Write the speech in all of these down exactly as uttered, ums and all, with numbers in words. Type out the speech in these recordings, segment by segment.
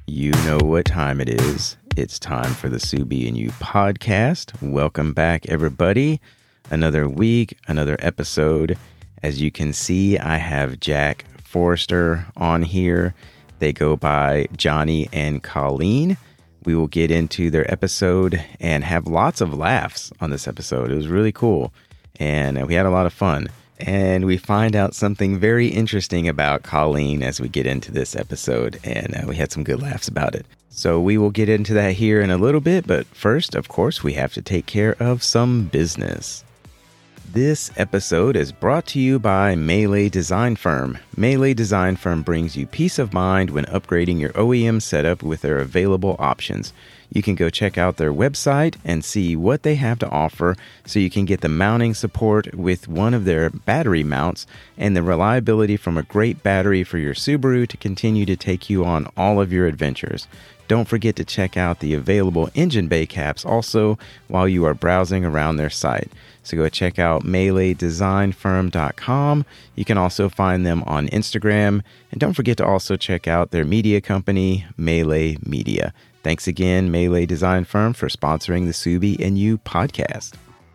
You know what time it is. It's time for the Subi and You podcast. Welcome back, everybody. Another week, another episode. As you can see, I have Jack Forrester on here. They go by Johnny and Colleen. We will get into their episode and have lots of laughs on this episode. It was really cool, and we had a lot of fun. And we find out something very interesting about Colleen as we get into this episode, and uh, we had some good laughs about it. So we will get into that here in a little bit, but first, of course, we have to take care of some business. This episode is brought to you by Melee Design Firm. Melee Design Firm brings you peace of mind when upgrading your O E M setup with their available options. You can go check out their website and see what they have to offer so you can get the mounting support with one of their battery mounts and the reliability from a great battery for your Subaru to continue to take you on all of your adventures. Don't forget to check out the available engine bay caps also while you are browsing around their site. So go check out melee design firm dot com. You can also find them on Instagram. And don't forget to also check out their media company, Melee Media. Thanks again, Melee Design Firm, for sponsoring the Subi and You podcast.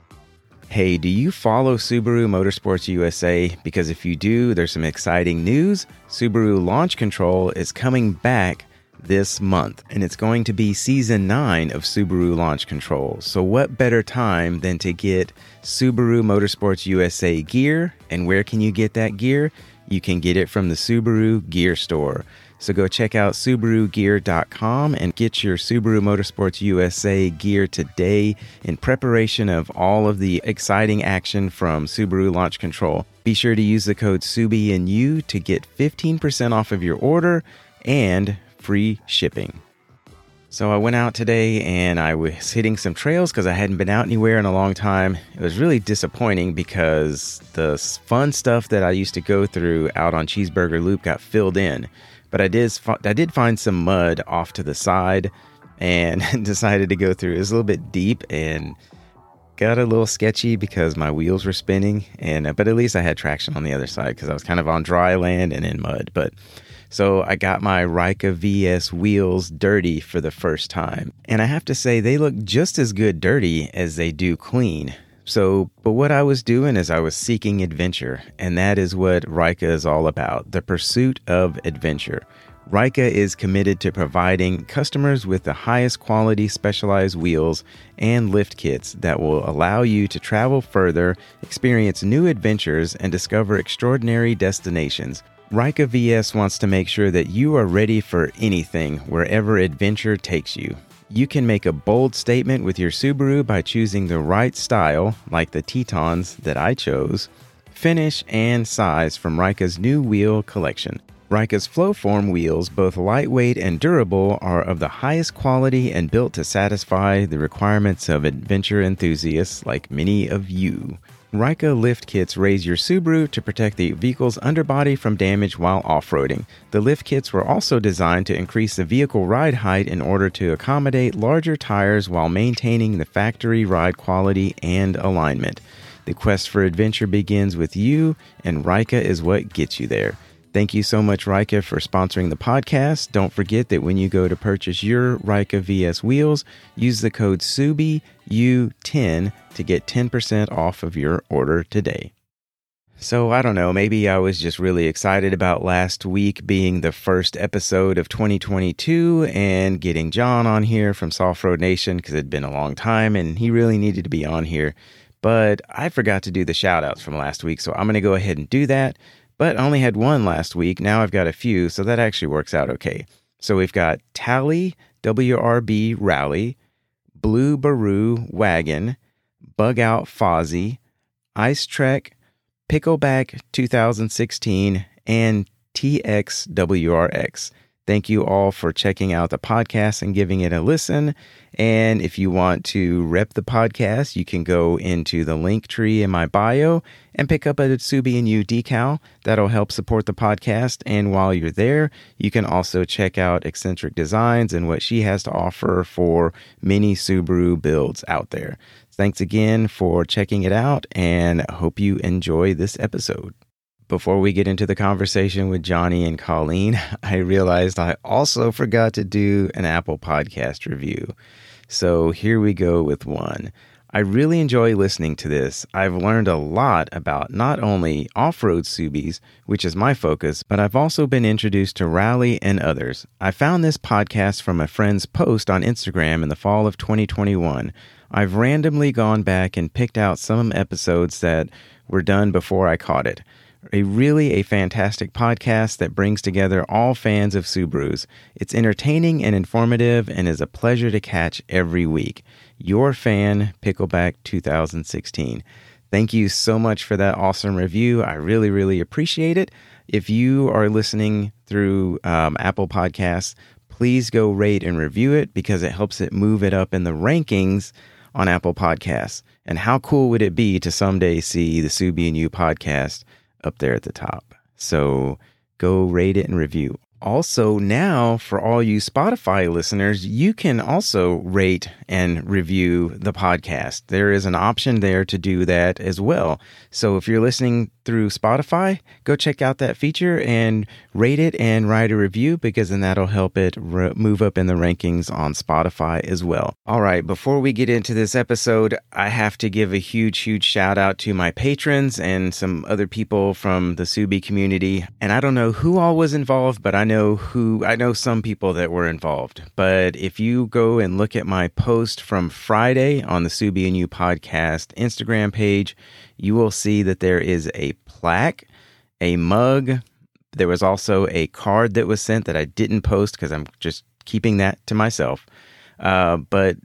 Hey, do you follow Subaru Motorsports U S A? Because if you do, there's some exciting news. Subaru Launch Control is coming back this month, and it's going to be season nine of Subaru Launch Control. So what better time than to get Subaru Motorsports U S A gear? And where can you get that gear? You can get it from the Subaru Gear Store. So go check out subaru gear dot com and get your Subaru Motorsports U S A gear today in preparation of all of the exciting action from Subaru Launch Control. Be sure to use the code SUBIANDYOU to get fifteen percent off of your order and free shipping. So I went out today and I was hitting some trails because I hadn't been out anywhere in a long time. It was really disappointing because the fun stuff that I used to go through out on Cheeseburger Loop got filled in. But I did I did find some mud off to the side and decided to go through. It was a little bit deep and got a little sketchy because my wheels were spinning. And but at least I had traction on the other side because I was kind of on dry land and in mud. But so I got my Rika V S wheels dirty for the first time. And I have to say, they look just as good dirty as they do clean. So, but what I was doing is I was seeking adventure. And that is what Rika is all about, the pursuit of adventure. Rika is committed to providing customers with the highest quality specialized wheels and lift kits that will allow you to travel further, experience new adventures, and discover extraordinary destinations. Rika V S wants to make sure that you are ready for anything, wherever adventure takes you. You can make a bold statement with your Subaru by choosing the right style, like the Tetons that I chose, finish, and size from Rika's new wheel collection. Rika's Flowform wheels, both lightweight and durable, are of the highest quality and built to satisfy the requirements of adventure enthusiasts like many of you. Rika lift kits raise your Subaru to protect the vehicle's underbody from damage while off-roading. The lift kits were also designed to increase the vehicle ride height in order to accommodate larger tires while maintaining the factory ride quality and alignment. The quest for adventure begins with you, and Rika is what gets you there. Thank you so much, Rika, for sponsoring the podcast. Don't forget that when you go to purchase your Rika V S wheels, use the code S U B I U ten to get ten percent off of your order today. So I don't know, maybe I was just really excited about last week being the first episode of twenty twenty-two and getting John on here from Soft Road Nation because it had been a long time and he really needed to be on here. But I forgot to do the shout outs from last week, so I'm going to go ahead and do that. But I only had one last week. Now I've got a few, so that actually works out okay. So we've got Tally W R B Rally, Blue Baru Wagon, Bug Out Fozzie, Ice Trek, Pickleback twenty sixteen, and T X W R X. Thank you all for checking out the podcast and giving it a listen. And if you want to rep the podcast, you can go into the link tree in my bio and pick up a Subi and You decal. That'll help support the podcast. And while you're there, you can also check out Eccentric Designs and what she has to offer for many Subaru builds out there. Thanks again for checking it out, and I hope you enjoy this episode. Before we get into the conversation with Johnny and Colleen, I realized I also forgot to do an Apple Podcast review. So here we go with one. I really enjoy listening to this. I've learned a lot about not only off-road Subies, which is my focus, but I've also been introduced to rally and others. I found this podcast from a friend's post on Instagram in the fall of twenty twenty-one. I've randomly gone back and picked out some episodes that were done before I caught it. A really a fantastic podcast that brings together all fans of Subarus. It's entertaining and informative and is a pleasure to catch every week. Your fan, Pickleback two thousand sixteen. Thank you so much for that awesome review. I really, really appreciate it. If you are listening through um, Apple Podcasts, please go rate and review it because it helps it move it up in the rankings on Apple Podcasts. And how cool would it be to someday see the Subie and You podcast up there at the top? So go rate it and review. Also, now for all you Spotify listeners, you can also rate and review the podcast. There is an option there to do that as well. So if you're listening through Spotify, go check out that feature and rate it and write a review, because then that'll help it re- move up in the rankings on Spotify as well. All right, before we get into this episode, I have to give a huge, huge shout out to my patrons and some other people from the Subie community. And I don't know who all was involved, but I know who I know some people that were involved. But if you go and look at my post from Friday on the Subie and You podcast Instagram page, you will see that there is a plaque, a mug. There was also a card that was sent that I didn't post because I'm just keeping that to myself. Uh, but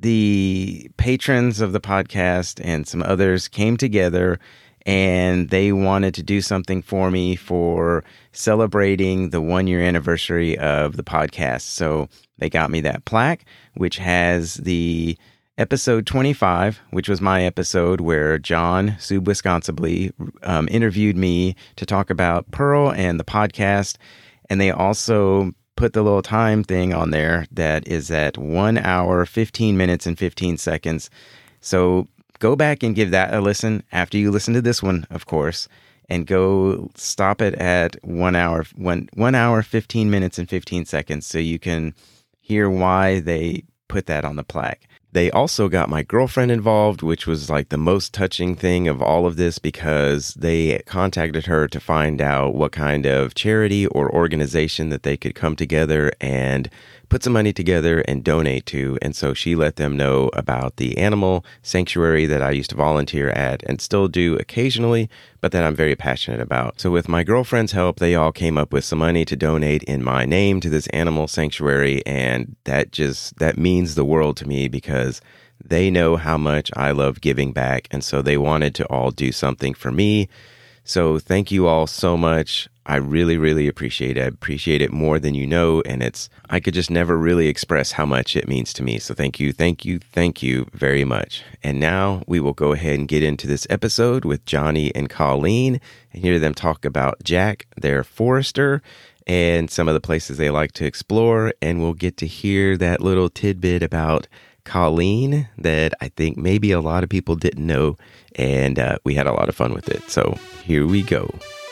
the patrons of the podcast and some others came together and they wanted to do something for me for celebrating the one year anniversary of the podcast. So they got me that plaque, which has the episode twenty-five, which was my episode where John Sub Wisconsin um, interviewed me to talk about Pearl and the podcast. And they also put the little time thing on there that is at one hour, fifteen minutes and fifteen seconds. So go back and give that a listen after you listen to this one, of course, and go stop it at one hour, one, one hour, fifteen minutes and fifteen seconds so you can hear why they put that on the plaque. They also got my girlfriend involved, which was like the most touching thing of all of this, because they contacted her to find out what kind of charity or organization that they could come together and put some money together and donate to. And so she let them know about the animal sanctuary that I used to volunteer at and still do occasionally, but that I'm very passionate about. So with my girlfriend's help, they all came up with some money to donate in my name to this animal sanctuary. And that just, that means the world to me, because they know how much I love giving back. And so they wanted to all do something for me. So thank you all so much. I really, really appreciate it. I appreciate it more than you know. And it's, I could just never really express how much it means to me. So thank you, thank you, thank you very much. And now we will go ahead and get into this episode with Johnny and Colleen and hear them talk about Jack, their Forester, and some of the places they like to explore. And we'll get to hear that little tidbit about Colleen that I think maybe a lot of people didn't know. And uh, we had a lot of fun with it. So here we go.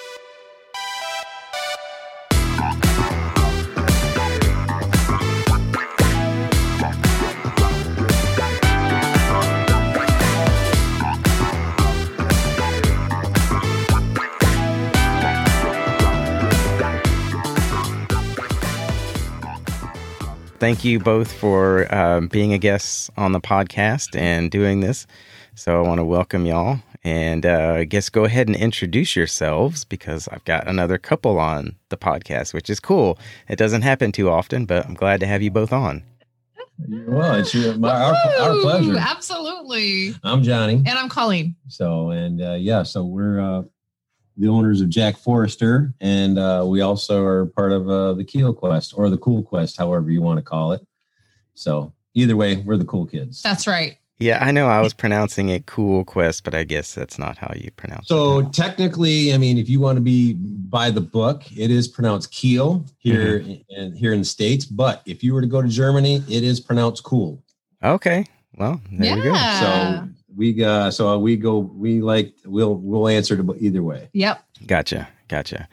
Thank you both for uh, being a guest on the podcast and doing this. So I want to welcome y'all. And uh, I guess go ahead and introduce yourselves, because I've got another couple on the podcast, which is cool. It doesn't happen too often, but I'm glad to have you both on. Well, it's your, my, our, our pleasure. Absolutely. I'm Johnny. And I'm Colleen. So, and uh, yeah, so we're uh, the owners of Jack Forester, and uh, we also are part of uh, the Keel Quest, or the Cool Quest, however you want to call it. So either way, we're the cool kids. That's right. Yeah, I know I was pronouncing it Cool Quest, but I guess that's not how you pronounce so it. So technically, I mean, if you want to be by the book, it is pronounced Keel here, mm-hmm. in, here in the States. But if you were to go to Germany, it is pronounced Cool. Okay. Well, there yeah. you go. So we uh, so we go. We like we'll we'll answer to either way. Yep. Gotcha. Gotcha.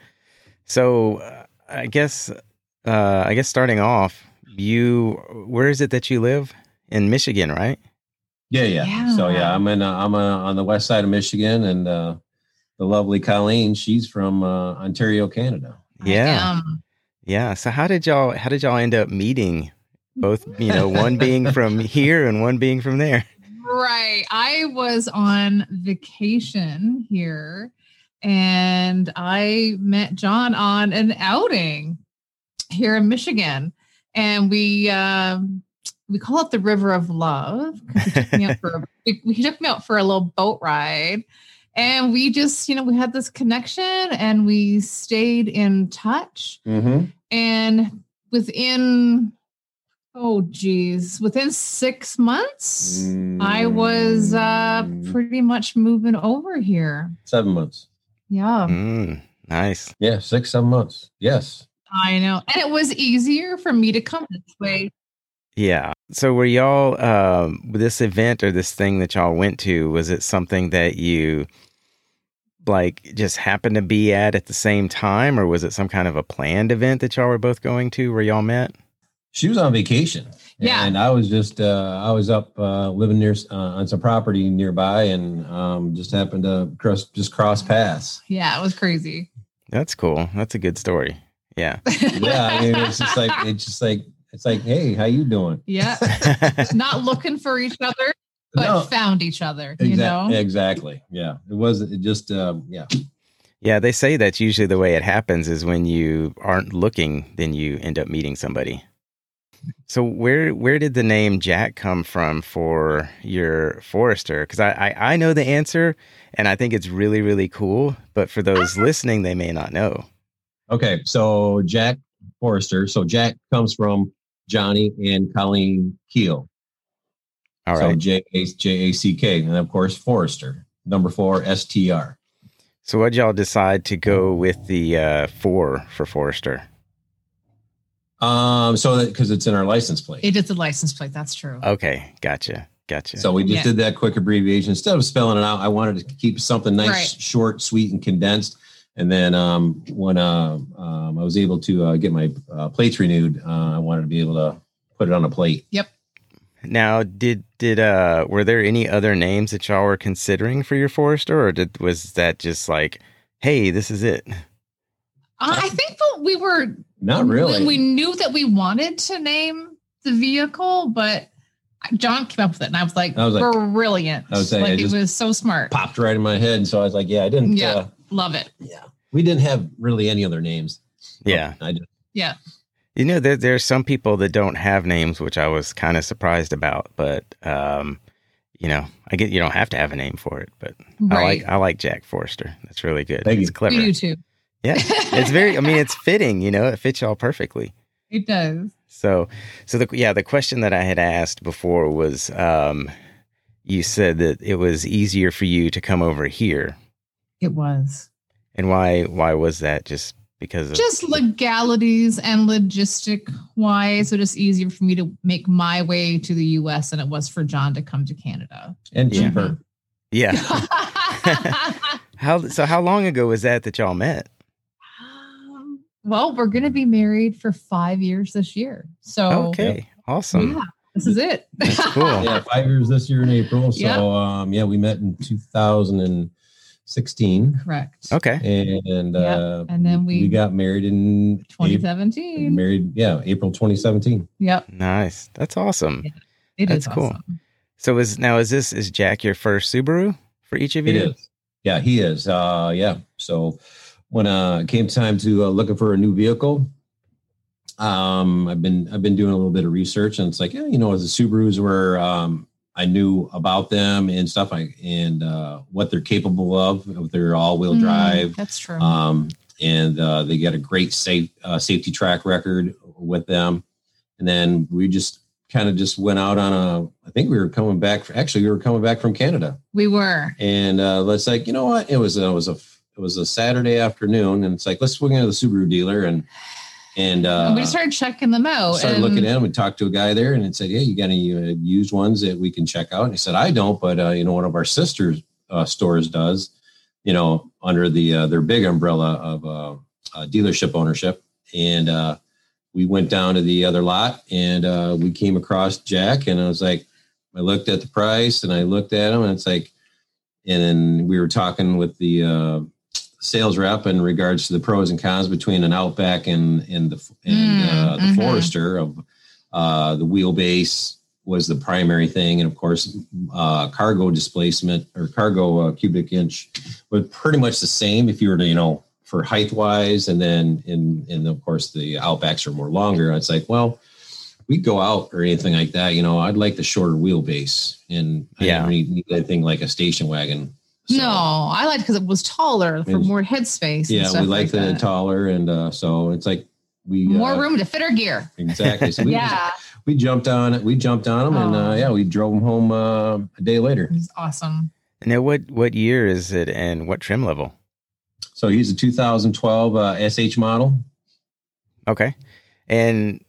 So uh, I guess uh, I guess starting off, you where is it that you live? In Michigan, right? Yeah, yeah. Yeah. So yeah, I'm in. Uh, I'm uh, on the west side of Michigan, and uh, the lovely Colleen, she's from uh, Ontario, Canada. Yeah. Um, Yeah. So how did y'all how did y'all end up meeting? Both, you know, one being from here and one being from there. right. I was on vacation here and I met John on an outing here in Michigan. And we um, we call it the River of Love because he took me out for a, he took me out for a little boat ride. And we just, you know, we had this connection and we stayed in touch. Mm-hmm. And within, oh, geez, within six months, Mm, I was uh, pretty much moving over here. seven months. Yeah, Mm, nice. Yeah, six, seven months. Yes. I know. And it was easier for me to come this way. Yeah. So were y'all um, this event or this thing that y'all went to? Was it something that you like just happened to be at at the same time, or was it some kind of a planned event that y'all were both going to where y'all met? She was on vacation. Yeah. And I was just, uh, I was up uh, living near uh, on some property nearby and um, just happened to cross, just cross paths. Yeah, it was crazy. That's cool. That's a good story. Yeah. Yeah. I mean, it's just like, it's just like, it's like, hey, how you doing? Yeah. Not looking for each other, but No. found each other, you Exactly. know? Exactly. Yeah. It was it just, um, yeah. Yeah, they say that's usually the way it happens is when you aren't looking, then you end up meeting somebody. So where where did the name Jack come from for your Forester? Because I, I, I know the answer, and I think it's really, really cool. But for those listening, they may not know. Okay. So Jack Forester. So Jack comes from Johnny and Colleen Keel. All So right. J A J A C K. And of course, Forester. Number four, S T R. So what'd y'all decide to go with the uh, four for Forester? Um, so that because it's in our license plate. It is a license plate. That's true. Okay, gotcha, gotcha. So we just Yeah. did that quick abbreviation. Instead of spelling it out, I wanted to keep something nice, Right. short, sweet, and condensed. And then um, when uh, um, I was able to uh, get my uh, plates renewed, uh, I wanted to be able to put it on a plate. Yep. Now, did did uh were there any other names that y'all were considering for your Forester, or did was that just like, hey, this is it? Uh, I think that we were Not really. We, we knew that we wanted to name the vehicle, but John came up with it, and I was like, I was like- brilliant. I was saying, like I it just was so smart. Popped right in my head. And so I was like, yeah, I didn't. Yeah. Uh, Love it. yeah. We didn't have really any other names. Yeah. I just, Yeah. You know, there there's some people that don't have names, which I was kind of surprised about. But um, you know, I get you don't have to have a name for it, but I Right. like I like Jack Forester. That's really good. Thank it's you. clever. We do too. Yeah, it's very. I mean, it's fitting. You know, it fits y'all perfectly. It does. So, so the yeah, the question that I had asked before was, um, you said that it was easier for you to come over here, It was. and why? Why was that? Just because of Just legalities and logistic wise, it was easier for me to make my way to the U S than it was for John to come to Canada. and Yeah. cheaper. yeah. How so? How long ago was that that y'all met? Um, well, we're going to be married for five years this year. So Okay, awesome. yeah, this is it. That's cool. Yeah, five years this year in April. So Yeah. um, yeah, we met in two thousand sixteen. Correct. Okay, And Yeah, uh, and then we- we got married in twenty April, seventeen. married yeah April twenty seventeen. Yep. nice. That's awesome. Yeah. It That's is cool. awesome. So is now is this is Jack your first Subaru for each of you? It is. Yeah, he is. Uh, yeah. So when uh, it came time to uh, looking for a new vehicle, um, I've been I've been doing a little bit of research, and it's like, yeah, you know, as the Subarus were, um, I knew about them and stuff, I, and uh, what they're capable of. If they're all-wheel Mm, drive, That's true. um, and uh, they got a great safe uh, safety track record with them. And then we just kind of just went out on a. I think we were coming back. Actually, we were coming back from Canada. we were. And uh, let's like, you know what? It was it was a it was a Saturday afternoon, and it's like, let's swing into the Subaru dealer. And And uh, and we just started checking them out. Started and, looking at them and talked to a guy there and it said, yeah, you got any uh, used ones that we can check out? And he said, I don't, but, uh, you know, one of our sisters uh, stores does, you know, under the uh, their big umbrella of uh, uh, dealership ownership. And uh, we went down to the other lot and uh, we came across Jack and I was like, I looked at the price and I looked at him and it's like, and then we were talking with the uh, sales rep in regards to the pros and cons between an Outback and, and the, and uh, the mm-hmm. Forester of uh, the wheelbase was the primary thing. And of course, uh, cargo displacement or cargo uh, cubic inch was pretty much the same if you were to, you know, for height wise. And then in, and of course the Outbacks are more longer. It's like, well, we go out or anything like that, you know, I'd like the shorter wheelbase and yeah. I don't need anything like a station wagon. So, no, I liked because it was taller for more headspace. Yeah, we like the that. taller. And uh, so it's like we more uh, room to fit our gear. Exactly. So we, yeah. just, we jumped on it. We jumped on them oh. and uh, yeah, we drove them home uh, a day later. It was awesome. Now, what, what year is it and what trim level? So he's a two thousand twelve uh, S H model. Okay. And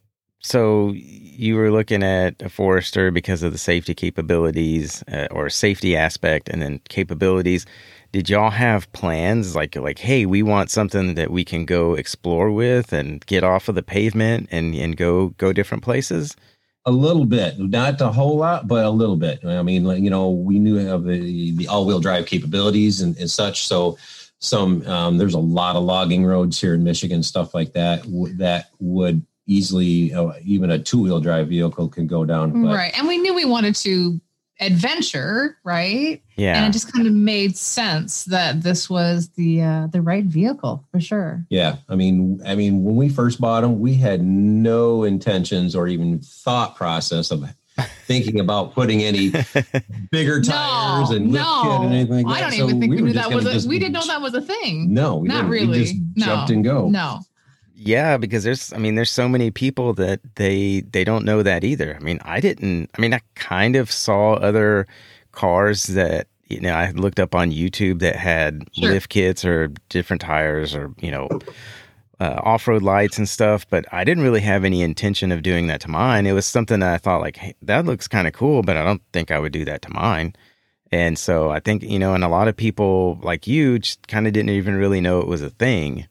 so you were looking at a Forester because of the safety capabilities uh, or safety aspect and then capabilities. Did y'all have plans like, like, hey, we want something that we can go explore with and get off of the pavement and, and go, go different places? A little bit, not a whole lot, but a little bit. I mean, you know, we knew of the, the all-wheel drive capabilities and, and such. So some, um, there's a lot of logging roads here in Michigan, stuff like that, w- that would easily, uh, even a two-wheel drive vehicle can go down. But, right. And we knew we wanted to adventure, right? Yeah. And it just kind of made sense that this was the uh, the right vehicle for sure. Yeah. I mean, I mean, when we first bought them, we had no intentions or even thought process of thinking about putting any bigger tires no, and lift no. kit and anything like that. I don't so even think we, we knew that was a, just, we didn't know that was a thing. No, we not didn't. really. We just no. jumped and go. No. Yeah, because there's, I mean, there's so many people that they they don't know that either. I mean, I didn't, I mean, I kind of saw other cars that, you know, I looked up on YouTube that had sure. lift kits or different tires or, you know, uh, off-road lights and stuff, but I didn't really have any intention of doing that to mine. It was something that I thought like, hey, that looks kind of cool, but I don't think I would do that to mine. And so I think, you know, and a lot of people like you just kind of didn't even really know it was a thing.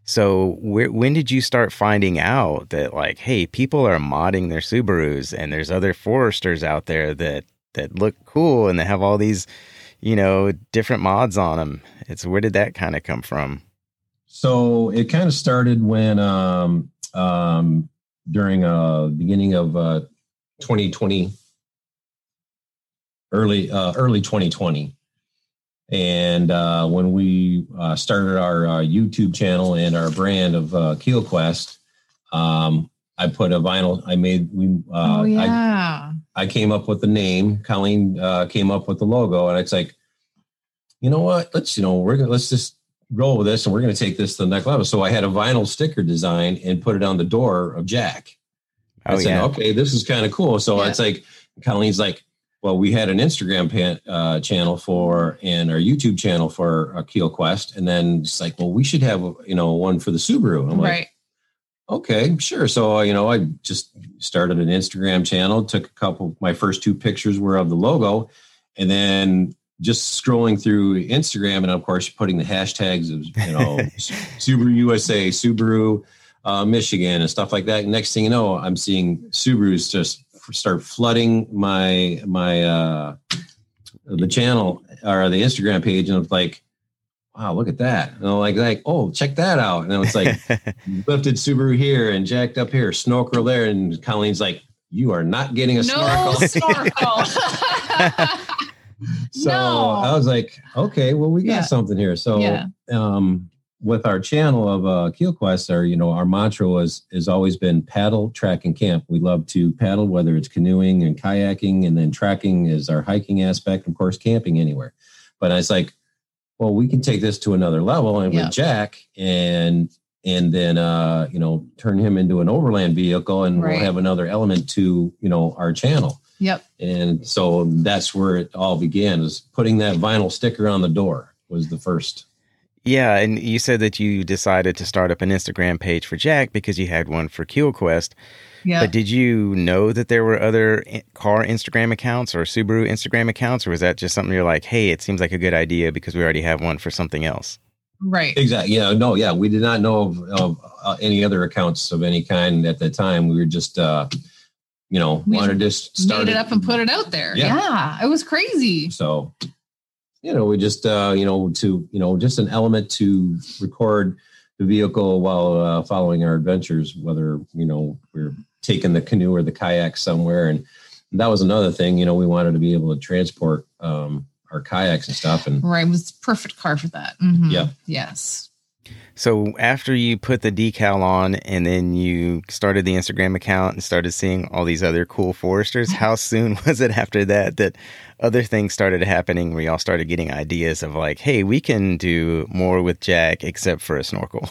So where, when did you start finding out that like, hey, people are modding their Subarus and there's other Foresters out there that, that look cool and they have all these, you know, different mods on them? It's where did that kind of come from? So it kind of started when um, um, during uh beginning of uh, twenty twenty, early uh, early twenty twenty. And uh, when we uh, started our uh, YouTube channel and our brand of uh, KeelQuest, um, I put a vinyl. I made we. Uh, oh yeah. I, I came up with the name. Colleen uh, came up with the logo, and it's like, you know what? Let's you know we're gonna let's just roll with this, and we're gonna take this to the next level. So I had a vinyl sticker design and put it on the door of Jack. I oh, said, yeah. okay, this is kind of cool. So yeah. It's like Colleen's like, well, we had an Instagram pan, uh, channel for and our YouTube channel for uh, KeelQuest, and then it's like, well, we should have you know one for the Subaru. I'm like, right. Okay, sure. So you know, I just started an Instagram channel. Took a couple. My first two pictures were of the logo, and then just scrolling through Instagram, and of course, putting the hashtags of you know Subaru U S A, Subaru uh, Michigan, and stuff like that. And next thing you know, I'm seeing Subarus just start flooding my my uh the channel or the Instagram page, and it's like, wow, look at that. And I'm like, like, oh, check that out. And it's like lifted Subaru here and jacked up here, snorkel there. And Colleen's like, you are not getting a no snorkel. snorkel. So no. I was like, okay, well, we got yeah. something here. So yeah. um with our channel of uh, KeelQuest, our, you know, our mantra was, has always been paddle, track, and camp. We love to paddle, whether it's canoeing and kayaking, and then tracking is our hiking aspect, of course, camping anywhere. But I was like, well, we can take this to another level and yeah. with Jack and, and then, uh, you know, turn him into an overland vehicle, and right. we'll have another element to, you know, our channel. Yep. And so that's where it all began, is putting that vinyl sticker on the door was the first. Yeah, and you said that you decided to start up an Instagram page for Jack because you had one for KeelQuest. Yeah. But did you know that there were other car Instagram accounts or Subaru Instagram accounts, or was that just something you're like, hey, it seems like a good idea because we already have one for something else? Right. Exactly. Yeah. No. Yeah. We did not know of, of uh, any other accounts of any kind at the time. We were just, uh, you know, We wanted to start made it up and put it out there. Yeah. Yeah. It was crazy. So, you know, we just, uh, you know, to, you know, just an element to record the vehicle while uh, following our adventures, whether, you know, we're taking the canoe or the kayak somewhere. And that was another thing, you know, we wanted to be able to transport um, our kayaks and stuff. And right. It was perfect car for that. Mm-hmm. Yeah. Yes. So after you put the decal on and then you started the Instagram account and started seeing all these other cool Foresters, how soon was it after that that other things started happening where y'all started getting ideas of like, hey, we can do more with Jack except for a snorkel?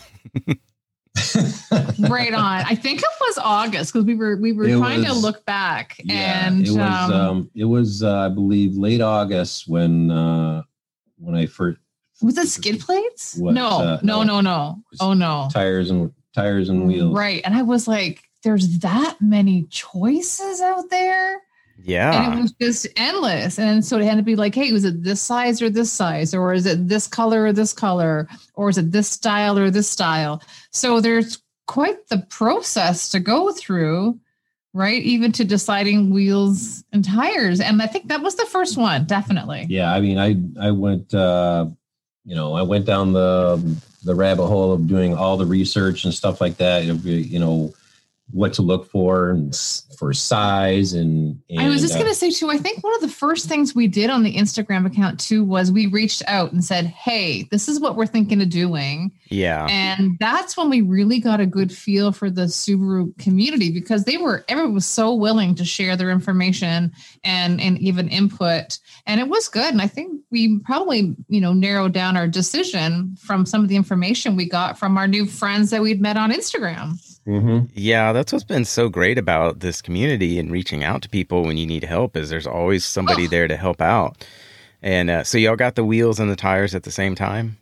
Right on. I think it was August because we were we were It trying was- to look back. yeah, and it was, um, um, it was, uh, I believe late August when, uh, when I first was it skid plates? What, no, uh, no, no. no, no. Oh no. tires and tires and wheels. Right. And I was like, there's that many choices out there. Yeah. And it was just endless. And so it had to be like, hey, was it this size or this size? Or is it this color or this color? Or is it this style or this style? So there's quite the process to go through, right? Even to deciding wheels and tires. And I think that was the first one, definitely. Yeah. I mean, I, I went, uh, you know, I went down the, the rabbit hole of doing all the research and stuff like that, you know, what to look for and s- for size and, and I was just uh, going to say too, I think one of the first things we did on the Instagram account too was we reached out and said, hey, this is what we're thinking of doing. Yeah. And that's when we really got a good feel for the Subaru community because they were, everyone was so willing to share their information and, and even input. And it was good. And I think we probably, you know, narrowed down our decision from some of the information we got from our new friends that we'd met on Instagram. mhm. Yeah, that's what's been so great about this community and reaching out to people when you need help is there's always somebody Oh. there to help out. And uh, so y'all got the wheels and the tires at the same time?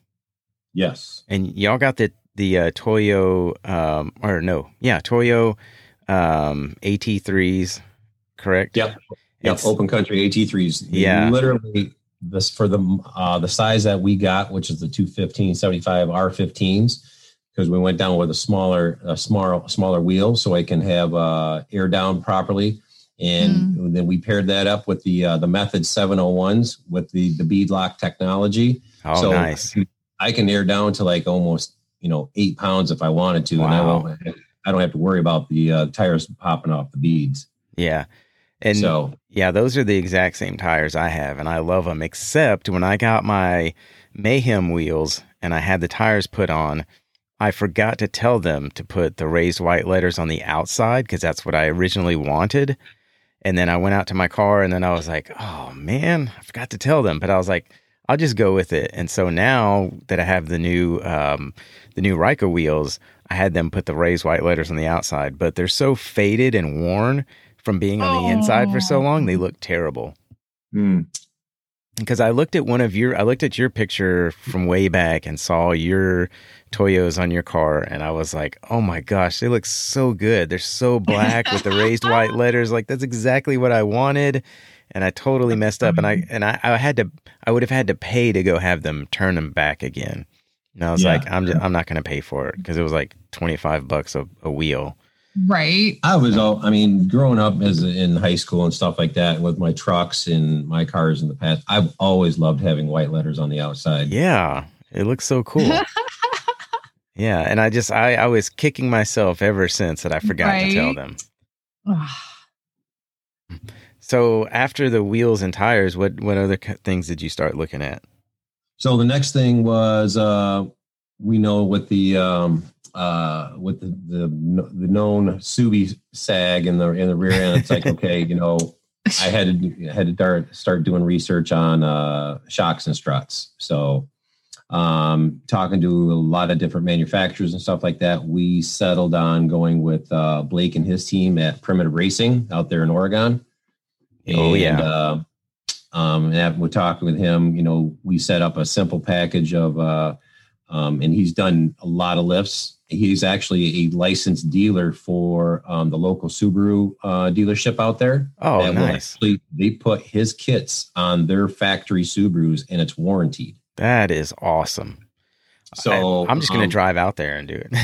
Yes. And y'all got the the uh, Toyo, um, or no, yeah, Toyo um, A T threes, correct? Yep. Yep. It's- Open country A T threes. Yeah. Literally this for the, uh, the size that we got, which is the two fifteen seventy-five R fifteens, because we went down with a smaller, a smaller, smaller wheel so I can have, uh, air down properly. And then we paired that up with the, uh, the Method seven oh ones with the, the bead lock technology. Oh, so nice. I can air down to like almost, you know, eight pounds if I wanted to. And I Wow. won't, I don't have to worry about the uh, tires popping off the beads. Yeah. And so, yeah, those are the exact same tires I have, and I love them, except when I got my Mayhem wheels and I had the tires put on, I forgot to tell them to put the raised white letters on the outside because that's what I originally wanted. And then I went out to my car and then I was like, oh man, I forgot to tell them. But I was like, I'll just go with it. And so now that I have the new um, the new Ryko wheels, I had them put the raised white letters on the outside, but they're so faded and worn from being on the inside for so long, they look terrible. hmm. Because I looked at one of your, I looked at your picture from way back and saw your Toyos on your car, and I was like, oh my gosh, they look so good. They're so black with the raised white letters. Like that's exactly what I wanted. And I totally messed up. And I and I, I had to, I would have had to pay to go have them turn them back again. And I was Yeah. like, I'm just, I'm not going to pay for it because it was like twenty-five bucks a, a wheel. Right. I was all, I mean, growing up as in high school and stuff like that with my trucks and my cars in the past, I've always loved having white letters on the outside. Yeah, it looks so cool. Yeah, and I just I, I was kicking myself ever since that I forgot to tell Right. them. So after the wheels and tires, what what other c- things did you start looking at? So the next thing was, uh, we know with the, um, uh, with the, the, the known Subi sag in the, in the rear end, it's like, okay, you know, I had to, do- had to start, start doing research on, uh, shocks and struts. So, um, talking to a lot of different manufacturers and stuff like that, we settled on going with, uh, Blake and his team at Primitive Racing out there in Oregon. Oh, yeah. Uh, um, and after we talked with him, you know, we set up a simple package of, uh, Um, and he's done a lot of lifts. He's actually a licensed dealer for um, the local Subaru uh, dealership out there. Oh, that nice. Actually, they put his kits on their factory Subarus, and it's warranted. That is awesome. So I, I'm just going to um, drive out there and do it.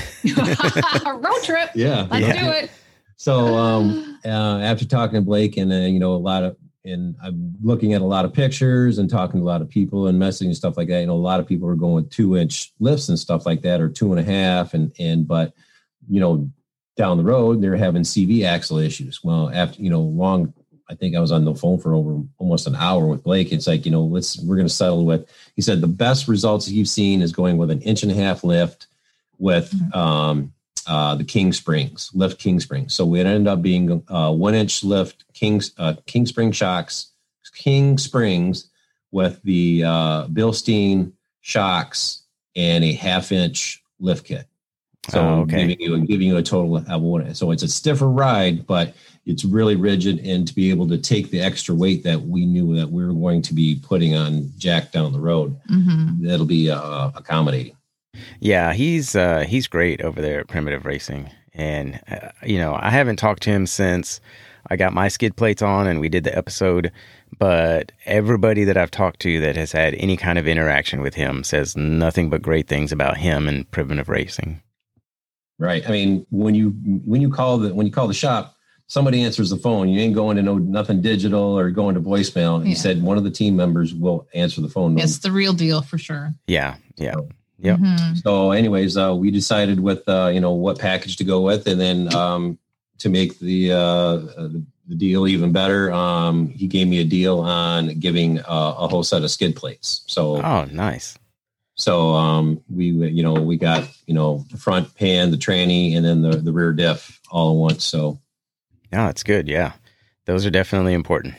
Road trip. Yeah. Let's Yeah. do it. So um, uh, after talking to Blake and, uh, you know, a lot of, and I'm looking at a lot of pictures and talking to a lot of people and messaging and stuff like that. You know, a lot of people are going with two inch lifts and stuff like that, or two and a half. And, and, but, you know, down the road, they're having C V axle issues. Well, after, you know, long, I think I was on the phone for over almost an hour with Blake. It's like, you know, let's, we're going to settle with, he said, the best results he's seen is going with an inch and a half lift with, um, Uh, the King Springs, lift King Springs. So it ended up being uh, one inch lift King's uh, King Spring shocks, King Springs with the uh, Bilstein shocks and a half inch lift kit. So Oh, okay. giving you giving you a total of one. So it's a stiffer ride, but it's really rigid, and to be able to take the extra weight that we knew that we were going to be putting on Jack down the road, Mm-hmm. that'll be uh, accommodating. Yeah, he's uh, he's great over there at Primitive Racing, and uh, you know, I haven't talked to him since I got my skid plates on and we did the episode. But everybody that I've talked to that has had any kind of interaction with him says nothing but great things about him and Primitive Racing. Right. I mean, when you when you call the when you call the shop, somebody answers the phone. You ain't going to know nothing digital or going to voicemail. And Yeah. He said one of the team members will answer the phone. It's the real deal for sure. Yeah, yeah, So- Yep. Mhm. So, anyways, uh, we decided with uh, you know what package to go with, and then um, to make the uh, the, the deal even better, um, he gave me a deal on giving uh, a whole set of skid plates. So, Oh, nice. so um, we you know we got you know the front pan, the tranny, and then the the rear diff all at once. So. No, it's good. Yeah, those are definitely important.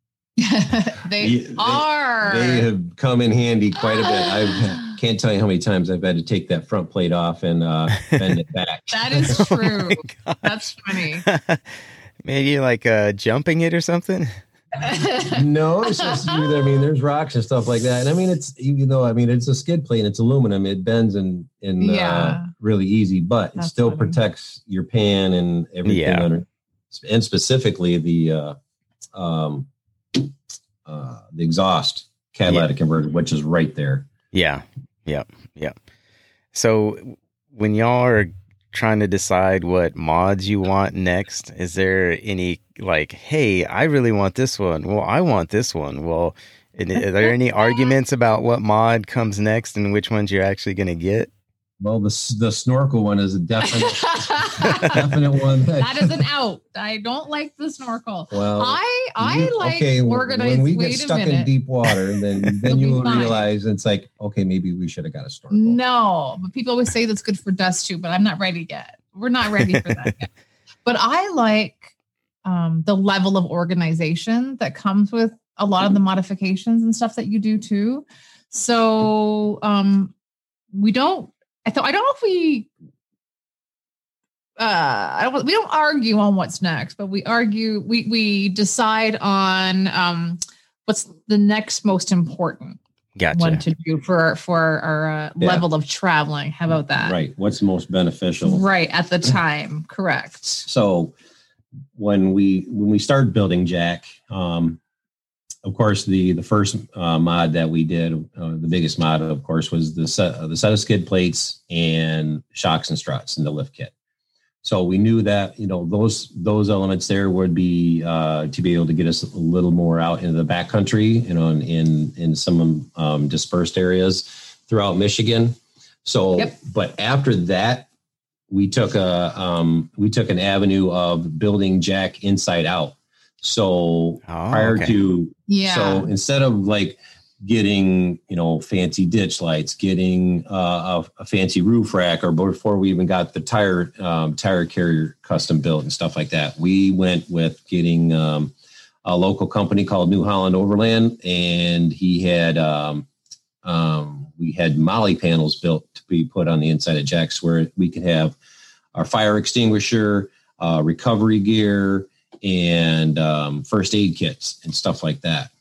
they, Yeah, they- are. They have come in handy quite a bit. I can't tell you how many times I've had to take that front plate off and uh, bend it back. That is Oh true. my gosh. That's funny. Maybe like uh, jumping it or something. No, it's just, I mean, there's rocks and stuff like that. And I mean, it's, even though, I mean, it's a skid plate and it's aluminum, it bends and, and uh, Yeah. really easy, but it That's still funny. protects your pan and everything. Yeah. Under, and specifically the, uh, um, uh, the exhaust catalytic converter, which is right there. Yeah, yeah, yeah. So when y'all are trying to decide what mods you want next, is there any like, hey, I really want this one. Well, I want this one. Well, are there any arguments about what mod comes next and which ones you're actually going to get? Well, the, the snorkel one is a definite, definite one. That is an out. I don't like the snorkel. Well, I I you- like okay, organized. when we Wait get a stuck in minute. deep water, then It'll then be you will fine. realize it's like, okay, maybe we should have got a snorkel. No, but people always say that's good for dust too, but I'm not ready yet. We're not ready for that yet. But I like um, the level of organization that comes with a lot of the modifications and stuff that you do too. So um, we don't. I thought I don't know if we. Uh, I don't. We don't argue on what's next, but we argue. We we decide on um, what's the next most important Gotcha. one to do for for our uh, Yeah. level of traveling. How about that? Right. What's most beneficial? Right at the time, correct. So when we when we started building Jack, um, of course the the first uh, mod that we did, uh, the biggest mod, of course, was the set uh, the set of skid plates and shocks and struts and the lift kit. So we knew that you know those those elements there would be uh, to be able to get us a little more out into the backcountry, you know, in in, in some um, dispersed areas throughout Michigan. So, Yep. but after that, we took a um, we took an avenue of building Jack inside out. So Oh, prior okay. to Yeah. so instead of like getting, you know, fancy ditch lights, getting uh, a, a fancy roof rack, or before we even got the tire um, tire carrier custom built and stuff like that, we went with getting um, a local company called New Holland Overland, and he had um, um, we had Molly panels built to be put on the inside of Jack's, where we could have our fire extinguisher, uh, recovery gear, and um, first aid kits and stuff like that.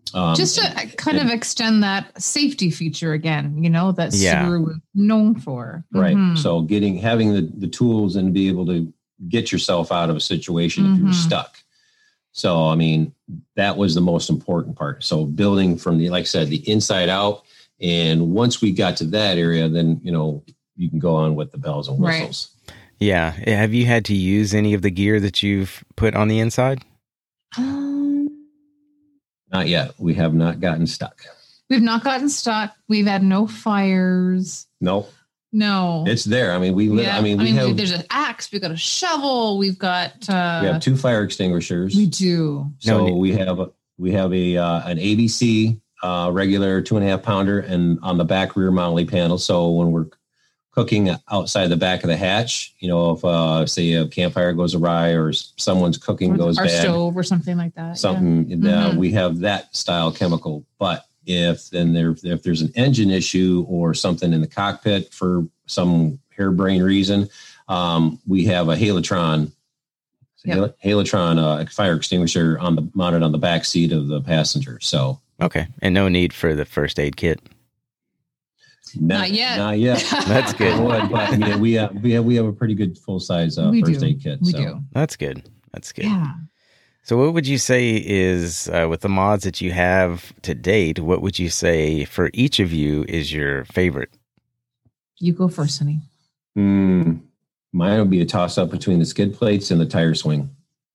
Um, Just to and, kind and, of extend that safety feature again, you know, that yeah. Subaru was known for. Right. Mm-hmm. So getting, having the, the tools and be able to get yourself out of a situation mm-hmm. if you're stuck. So, I mean, that was the most important part. So building from the, like I said, the inside out. And once we got to that area, then, you know, you can go on with the bells and whistles. Right. Yeah. Have you had to use any of the gear that you've put on the inside? Um, Not yet. We have not gotten stuck. We've not gotten stuck. We've had no fires. Nope. No. It's there. I mean, we live, yeah. I mean, we I mean, have, there's an axe, we've got a shovel, we've got, uh, we have two fire extinguishers. We do. So no, we have, a, we have a, uh, an A B C, uh, regular two and a half pounder and on the back rear Molly panel. So when we're cooking outside the back of the hatch, you know, if, uh, say a campfire goes awry or someone's cooking or goes our bad, stove or something like that. Something, yeah. uh, mm-hmm. we have that style chemical, but if then there, if there's an engine issue or something in the cockpit for some harebrained reason, um, we have a Halotron, yep. Halotron uh, fire extinguisher on the mounted on the back seat of the passenger. So okay, and no need for the first aid kit. Not, not yet. Not yet. That's good. But I mean, we have we have we have a pretty good full size uh, first do. aid kit. We so. do. That's good. That's good. Yeah. So what would you say is, uh, with the mods that you have to date, what would you say for each of you is your favorite? You go first, honey. Mm, mine would be a toss-up between the skid plates and the tire swing.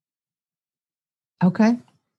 Okay.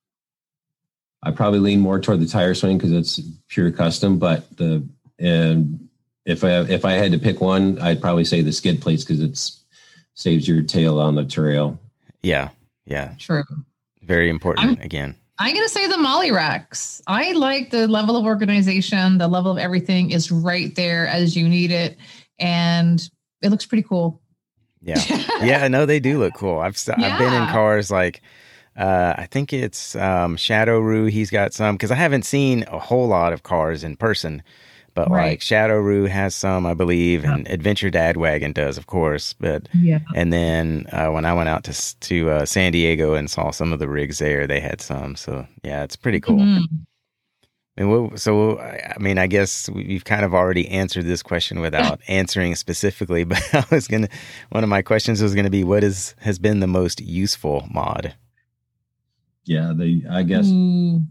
I probably lean more toward the tire swing because it's pure custom, but the and if I if I had to pick one, I'd probably say the skid plates because it's saves your tail on the trail. Yeah, yeah. True. Very important, I'm, again. I'm going to say the Molly racks. I like the level of organization. The level of everything is right there as you need it. And it looks pretty cool. Yeah. Yeah, no, they do look cool. I've yeah. I've been in cars like, uh, I think it's um, Shadow Roo. He's got some, because I haven't seen a whole lot of cars in person. But right. like Shadow Roo has some, I believe, and yeah. Adventure Dad Wagon does, of course. But yeah. And then uh, when I went out to to uh, San Diego and saw some of the rigs there, they had some. So yeah, it's pretty cool. Mm-hmm. And we'll, so I mean, I guess we've kind of already answered this question without answering specifically. But I was gonna, one of my questions was gonna be, what is has been the most useful mod? Yeah, the I guess mm.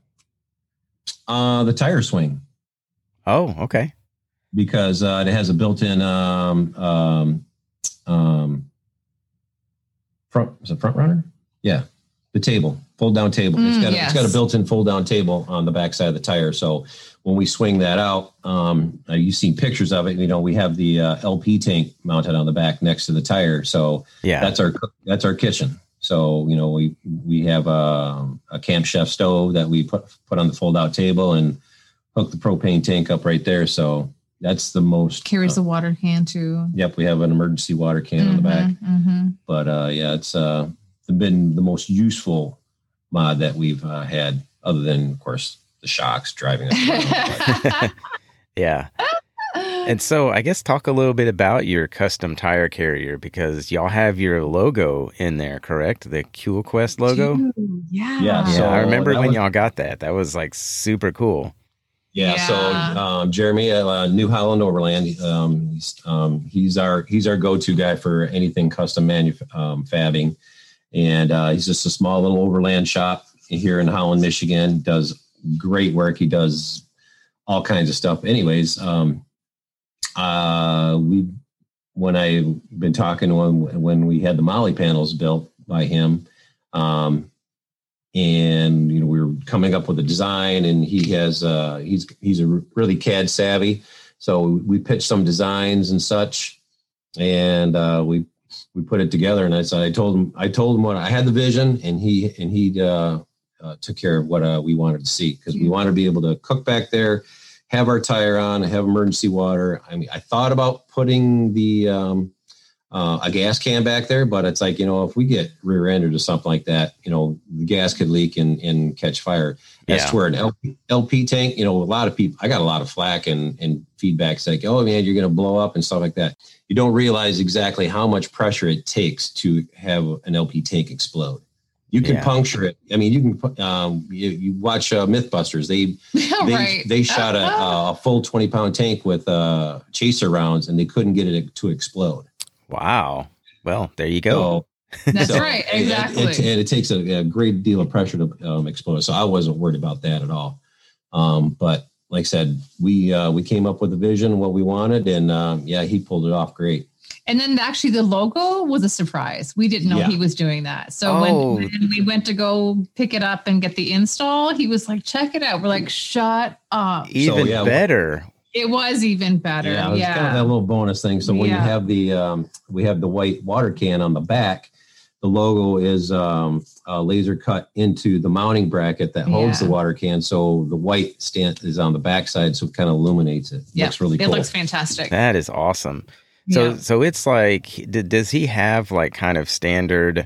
uh, the tire swing. Oh, okay. Because uh, it has a built-in um, um, um, front. Is it front runner? Yeah, the table, fold-down table. Mm, it's got a, yes. it's got a built-in fold-down table on the backside of the tire. So when we swing that out, um, uh, you've seen pictures of it. You know, we have the uh, L P tank mounted on the back next to the tire. So yeah, that's our that's our kitchen. So you know, we we have a, a Camp Chef stove that we put put on the fold-out table and hook the propane tank up right there. So that's the most carries uh, the water can too. Yep. We have an emergency water can mm-hmm, on the back, mm-hmm. but uh, yeah, it's uh, been the most useful mod that we've uh, had other than of course the shocks driving us. Yeah. And so I guess talk a little bit about your custom tire carrier, because y'all have your logo in there, correct? The Cool Quest logo. Dude, yeah. Yeah. Yeah. So I remember when was, y'all got that. That was like super cool. Yeah, yeah. so um, Jeremy, uh, New Holland Overland, um, he's, um, he's our he's our go-to guy for anything custom manu- um, fabbing, and uh, he's just a small little overland shop here in Holland, Michigan. Does great work. He does all kinds of stuff. Anyways, um, uh, we when I've been talking when when we had the Molly panels built by him. Um, And, you know, we were coming up with a design, and he has, uh, he's, he's a really C A D savvy. So we pitched some designs and such, and uh, we, we put it together. And I said, I told him, I told him what I had the vision, and he, and he uh, uh, took care of what uh, we wanted to see, because we wanted to be able to cook back there, have our tire on, have emergency water. I mean, I thought about putting the, um, Uh, a gas can back there, but it's like, you know, if we get rear-ended or something like that, you know, the gas could leak and, and catch fire. That's yeah. where an L P, L P tank, you know, a lot of people, I got a lot of flack and, and feedbacks like, oh man, you're going to blow up and stuff like that. You don't realize exactly how much pressure it takes to have an L P tank explode. You can Yeah. puncture it. I mean, you can put, um, you, you watch uh, Mythbusters. They, they, right. they shot a, a full twenty pound tank with uh, chaser rounds and they couldn't get it to explode. Wow. Well, there you go. So, That's so right. it- Exactly. it- and it takes a, a great deal of pressure to um, explode. So I wasn't worried about that at all. Um, but like I said, we, uh, we came up with a vision, what we wanted. And um, yeah, he pulled it off great. And then actually the logo was a surprise. We didn't know Yeah. he was doing that. So Oh. when, when we went to go pick it up and get the install, he was like, check it out. We're like, shut up. Even yeah, better. It was even better. Yeah, Yeah. it was kind of that little bonus thing. So when you Yeah. have the um, we have the white water can on the back, the logo is um, uh, laser cut into the mounting bracket that holds Yeah. the water can. So the white stand is on the backside, so it kind of illuminates it. Yeah. Looks really It cool. looks fantastic. That is awesome. So Yeah. so it's like, d- does he have like kind of standard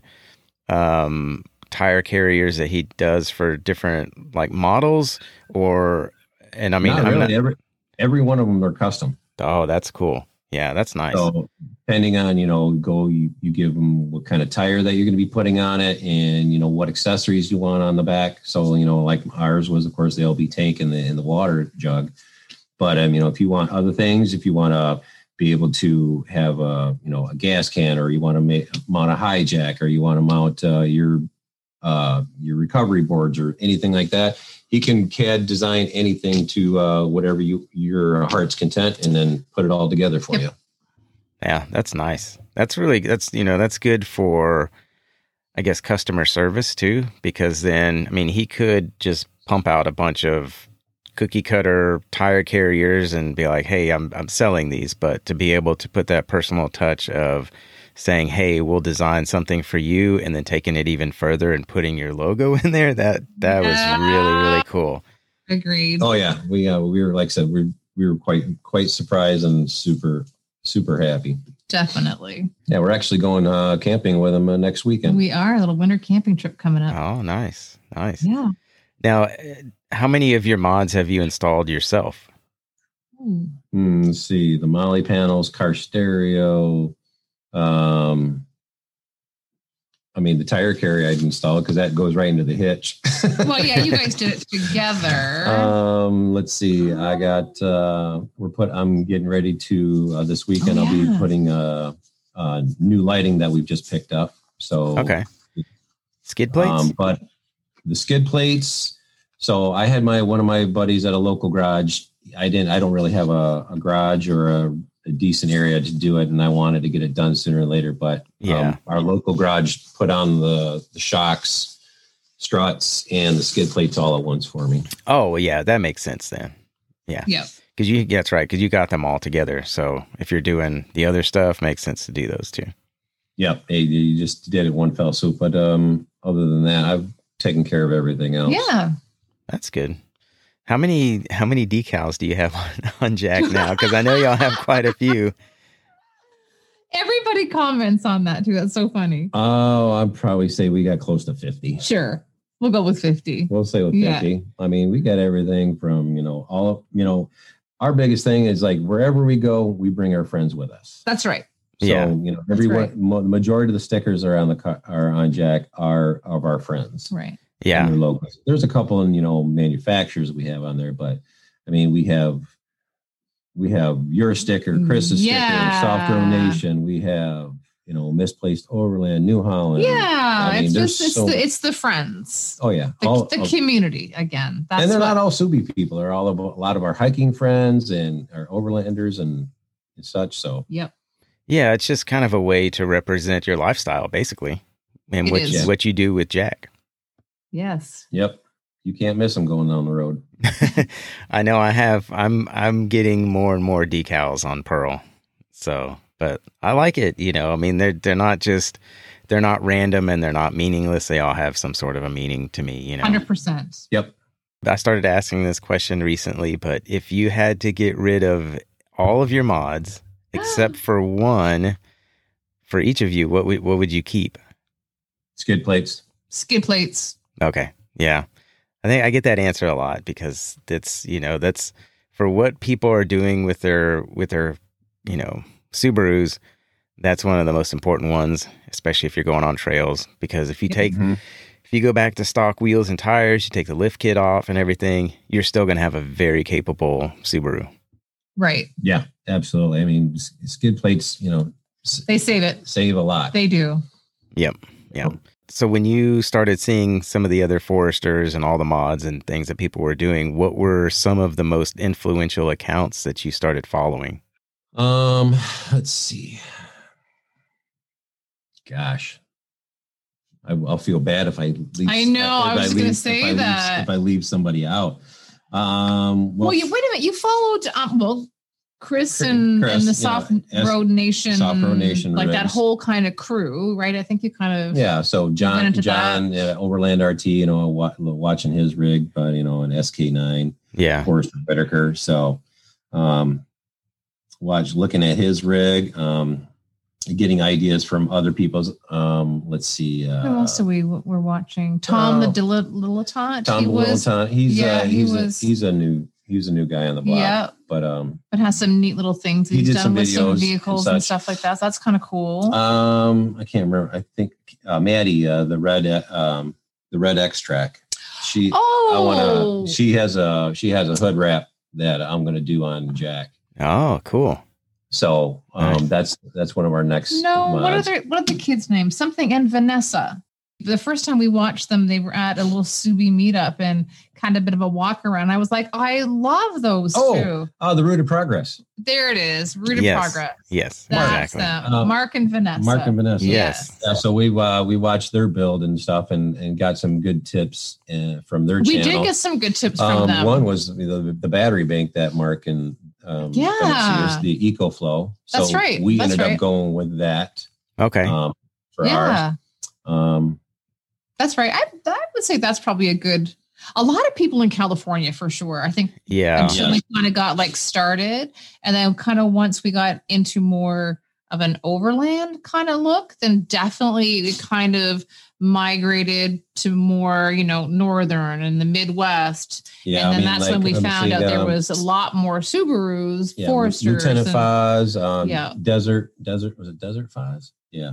um, tire carriers that he does for different like models, or? And I mean, Not I'm really. not- every every one of them are custom. oh, that's cool. Yeah, that's nice. So depending on, you know, go, you, you give them what kind of tire that you're going to be putting on it and, you know, what accessories you want on the back. So, you know, like ours was, of course, the L B tank and the, and the water jug. But, um, you know, if you want other things, if you want to be able to have a, you know, a gas can, or you want to make, mount a hijack, or you want to mount uh, your, uh, your recovery boards or anything like that, he can C A D design anything to uh, whatever you your heart's content, and then put it all together for Yep. you. Yeah, that's nice. That's really, that's, you know, that's good for, I guess, customer service too, because then, I mean, he could just pump out a bunch of cookie cutter tire carriers and be like, hey, I'm, I'm selling these. But to be able to put that personal touch of saying, hey, we'll design something for you, and then taking it even further and putting your logo in there, that, that was really, really cool. Agreed. Oh yeah, we uh, we were, like I said, we we were quite quite surprised and super super happy. Definitely. Yeah, we're actually going uh, camping with him uh, next weekend. We are a little winter camping trip coming up. Oh, nice. Nice. Yeah. Now, uh, how many of your mods have you installed yourself? Ooh. Hmm, let's see, the Molly panels, car stereo. Um, I mean, the tire carrier I'd install because that goes right into the hitch. Well, yeah, you guys did it together. Um, let's see. I got. Uh, we're put. I'm getting ready to uh, this weekend. Oh, I'll yeah. be putting uh, uh, new lighting that we've just picked up. So Okay. Skid plates? Um, but the skid plates. So I had my one of my buddies at a local garage. I didn't. I don't really have a, a garage or a, a decent area to do it, and I wanted to get it done sooner or later. But Yeah. um, our local garage put on the, the shocks, struts, and the skid plates all at once for me. Oh, well, yeah, that makes sense then. Yeah. Yep. Because you, that's right, because you got them all together. So if you're doing the other stuff, makes sense to do those too. Yep, hey, you just did it one fell swoop. But um, other than that, I've taken care of everything else. Yeah. That's good. How many how many decals do you have on, on Jack now? Because I know y'all have quite a few. Everybody comments on that too. That's so funny. Oh, I'd probably say we got close to fifty. Sure. We'll go with fifty. We'll say with Yeah. fifty. I mean, we got everything from, you know, all, you know, our biggest thing is like wherever we go, we bring our friends with us. That's right. So, Yeah. you know, everyone, right. mo- the majority of the stickers are on the car, are on Jack are of our friends. Right. Yeah. And their logos. There's a couple in, you know, manufacturers we have on there, but I mean, we have, we have your sticker, Chris's Yeah. sticker, Soft Road Nation. We have, you know, Misplaced Overland, New Holland. Yeah. I mean, it's there's just it's so- the it's the friends. Oh yeah. The, All the of- community again. That's and they're what, not all Subi people. They're all about, a lot of our hiking friends and our overlanders and, and such. So Yep. Yeah, it's just kind of a way to represent your lifestyle, basically, and It what is. you, what you do with Jack. Yes. yep, you can't miss them going down the road. I know I have. I'm I'm getting more and more decals on Pearl. So, but I like it. You know, I mean, they're they're not just they're not random and they're not meaningless. They all have some sort of a meaning to me. You know, Hundred percent. Yep. I started asking this question recently, but if you had to get rid of all of your mods except for one for each of you, what would what would you keep? Skid plates. Skid plates. Okay. Yeah. I think I get that answer a lot because that's, you know, that's for what people are doing with their, with their, you know, Subarus. That's one of the most important ones, especially if you're going on trails, because if you take, Mhm. if you go back to stock wheels and tires, you take the lift kit off and everything, you're still going to have a very capable Subaru. Right. Yeah, absolutely. I mean, s- skid plates, you know, s- They save it. save a lot. They do. Yep. Yep. So when you started seeing some of the other Foresters and all the mods and things that people were doing, what were some of the most influential accounts that you started following? Um, let's see. Gosh, I, I'll feel bad if I leave. I know, if I was leave- gonna if say I leave- that. if I leave somebody out. Um, Well, you wait a minute. You followed um, well, Chris and, Chris, and the yeah, Soft S- Road Nation, Soft Road Nation like that rigs. whole kind of crew, right? I think you kind of yeah. So went John, into John, uh, Overland R T, you know, wa- watching his rig, but you know, an S K nine, Yeah. Forester Whitaker. So, um, watch looking at his rig, um, getting ideas from other people's. Um, let's see. Uh, Who else are we we're watching? Tom the uh, Dil- Dilettante. Tom he was, Littleton. He's yeah, uh, he he's was- a, he's a new he's a new guy on the block. yeah, But um, but has some neat little things He he's did done some with some videos and vehicles and, such. stuff like that. So that's kind of cool. um, I can't remember. I think uh, Maddie, uh, the red uh, um, the red X track. She oh, I want to. She has a she has a hood wrap that I'm going to do on Jack. Oh, cool. So um, Nice. that's that's one of our next. no, what are mods. their what are the kids' names? Something and Vanessa. The first time we watched them, they were at a little Subi meetup and kind of a bit of a walk around. I was like, I love those Oh. two. Oh, the Root of Progress. There it is. Root of Yes. Progress. Yes, That's exactly. them. Uh, Mark and Vanessa. Mark and Vanessa. Yes. Yeah, so we uh, we watched their build and stuff, and, and got some good tips uh, from their We channel. did get some good tips from um, them. One was the, the battery bank that Mark and um, Yeah. Fancy is the EcoFlow. So That's right. We That's ended right. up going with that Okay. um, for yeah, ours. Um, that's right. I, I would say that's probably a good. A lot of people in California, for sure. I think Yeah. until we kind of got like started, and then kind of once we got into more of an overland kind of look, then definitely it kind of migrated to more, you know, northern and the Midwest. yeah, and I then mean, that's like, when we let me found see, out there um, was a lot more Subarus, yeah, Foresters. Lieutenant and- Foz, um, Yeah. Desert, Desert, was it Desert Foz? Yeah,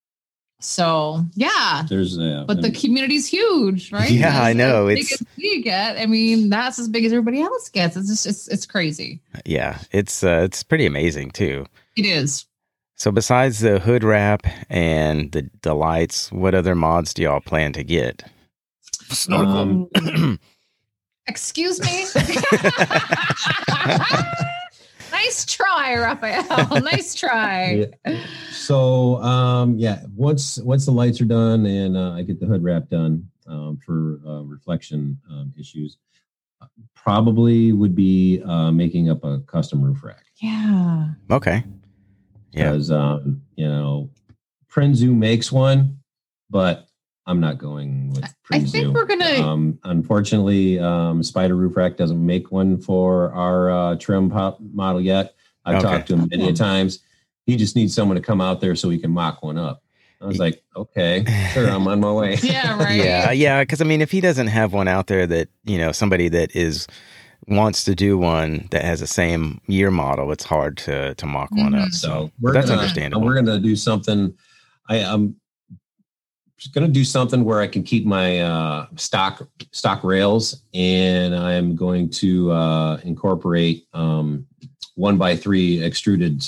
So yeah, there's uh, but the community's huge, right? Yeah, As- I know. As big It's- as we get. I mean, that's as big as everybody else gets. It's just it's it's crazy. Yeah. It's uh, it's pretty amazing too. It is. So besides the hood wrap and the, the lights, what other mods do y'all plan to get? Um, Excuse me. Nice try, Raphael. Nice try. Yeah. So um, yeah, once once the lights are done and uh, I get the hood wrap done um, for uh, reflection um, issues, probably would be uh, making up a custom roof rack Yeah. Okay. Yeah. because um, you know Prinzu makes one, but I'm not going with I Prinzu. think we're gonna- Um, unfortunately, um, Spider Roof Rack doesn't make one for our uh, trim pop model yet. I've Okay. talked to him many a times. He just needs someone to come out there so he can mock one up. I was like, okay, sure, I'm on my way. Yeah, right. Yeah, yeah. Because I mean, if he doesn't have one out there that you know somebody that is wants to do one that has the same year model, it's hard to to mock one up. Mhm. So we're That's gonna, understandable. We're gonna do something. I, I'm just gonna do something where I can keep my uh, stock stock rails, and I'm going to uh, incorporate um, one by three extruded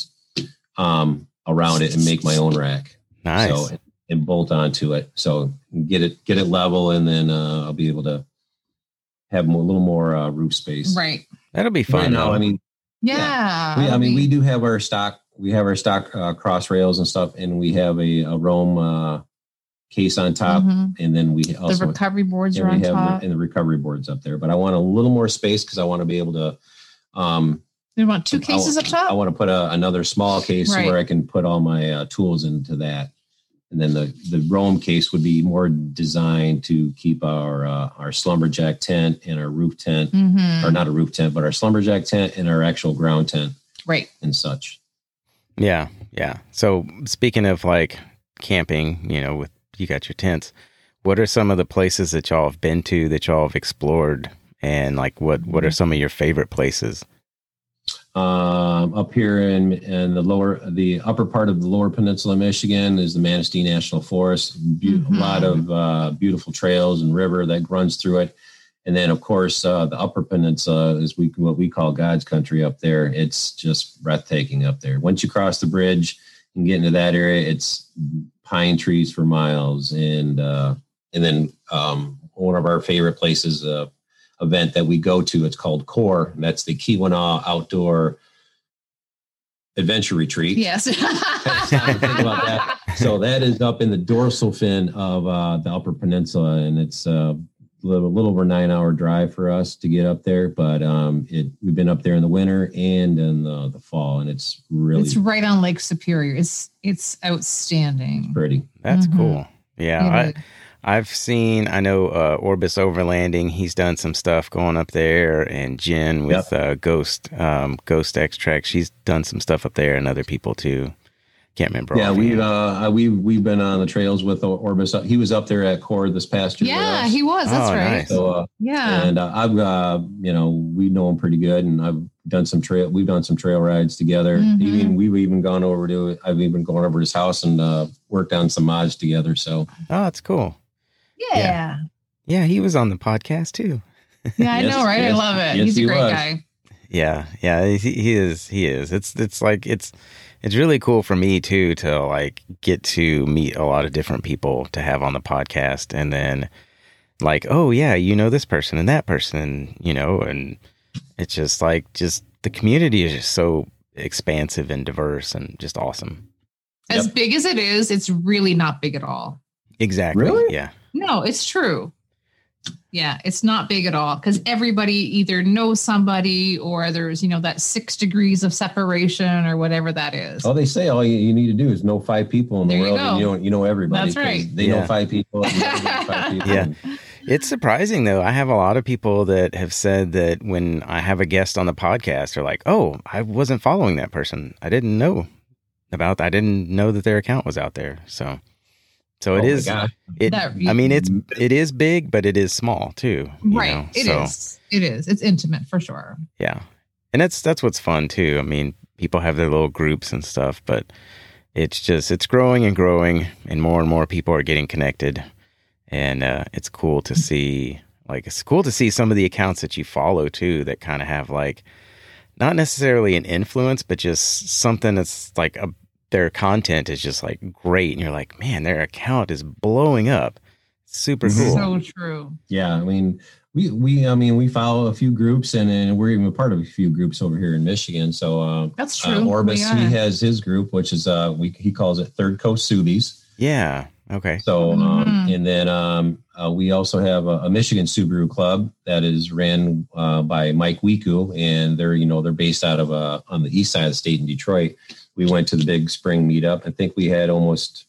um, around it and make my own rack. Nice. So and, and bolt onto it. So get it get it level, and then uh, I'll be able to have more, a little more uh, roof space. Right. That'll be fun. Right now, though. I mean, Yeah. we, I that'll mean, be- we do have our stock. We have our stock uh, cross rails and stuff, and we have a, a Rome uh, case on top, Mhm. and then we The also recovery boards and are on we have top. the, and the recovery boards up there. But I want a little more space because I want to be able to. Um, We want two cases I, up top. I want to put a, another small case Right. where I can put all my uh, tools into that, and then the the Rome case would be more designed to keep our uh, our slumberjack tent and our roof tent, Mhm. or not a roof tent, but our slumberjack tent and our actual ground tent Right. and such. Yeah, yeah. So speaking of like camping, you know, with you got your tents, what are some of the places that y'all have been to that y'all have explored, and like what what are some of your favorite places? Um, up here in, in the lower, the upper part of the lower peninsula of Michigan is the Manistee National Forest. Be- mm-hmm. A lot of uh, beautiful trails and river that runs through it. And then, of course, uh, the upper peninsula is we, what we call God's country up there. It's just breathtaking up there. Once you cross the bridge and get into that area, it's pine trees for miles. And uh, and then um, one of our favorite places, uh, event that we go to, it's called CORE. And that's the Keweenaw Outdoor Adventure Retreat. Yes. Think about that. So that is up in the dorsal fin of uh, the Upper Peninsula, and it's uh, a little, little over nine hour drive for us to get up there. But um, it we've been up there in the winter and in the, the fall, and it's really it's right on Lake Superior. It's it's outstanding. Pretty. That's Mm-hmm. cool. Yeah. I, I've seen, I know uh, Orbis Overlanding, he's done some stuff going up there, and Jen with yep. uh, Ghost um, Ghost Extract, she's done some stuff up there, and other people too. Can't remember. Yeah, we've uh, we we've been on the trails with Orbis. He was up there at CORE this past year. Yeah, he was. That's oh, right. Nice. So uh, yeah, and uh, I've uh, you know we know him pretty good, and I've done some trail. We've done some trail rides together. Mm-hmm. Even we've even gone over to. I've even gone over to his house and uh, worked on some mods together. So oh, that's cool. Yeah. yeah, yeah, he was on the podcast too. Yeah, I yes, know, right? Yes, I love it. yes, He's a he great was. guy. Yeah, yeah, he, he is. He is. It's it's like it's it's really cool for me too to like get to meet a lot of different people to have on the podcast, and then like, oh yeah, you know this person and that person, you know, and it's just like just the community is just so expansive and diverse and just awesome. As Yep. big as it is, it's really not big at all. Exactly. Really? Yeah. No, it's true. Yeah, it's not big at all because everybody either knows somebody or there's, you know, that six degrees of separation or whatever that is. all they say, all you, you need to do is know five people in the There you world, go. and you know you know everybody. That's 'cause right. They Yeah. know five people. And they know five people. Yeah. It's surprising though. I have a lot of people that have said that when I have a guest on the podcast, they're like, "Oh, I wasn't following that person. I didn't know about. I didn't know that their account was out there." So, so it Oh my is. gosh. It. That- I mean, it's it is big, but it is small too. you Right. know? It so, is. It is. It's intimate for sure. Yeah, and that's that's what's fun too. I mean, people have their little groups and stuff, but it's just it's growing and growing, and more and more people are getting connected, and uh, it's cool to see. Like it's cool to see some of the accounts that you follow too that kind of have like not necessarily an influence, but just something that's like a, their content is just like great, and you're like, man, their account is blowing up. Super cool. So true. Yeah, I mean, we we I mean we follow a few groups, and, and we're even a part of a few groups over here in Michigan. So uh, That's true. Uh, Orbis, We are. he has his group, which is uh we he calls it Third Coast Subies. Yeah. Okay. So um, Mhm. and then um, uh, we also have a, a Michigan Subaru Club that is ran uh, by Mike Wiku, and they're you know they're based out of uh, on the east side of the state in Detroit. We went to the big spring meetup. I think we had almost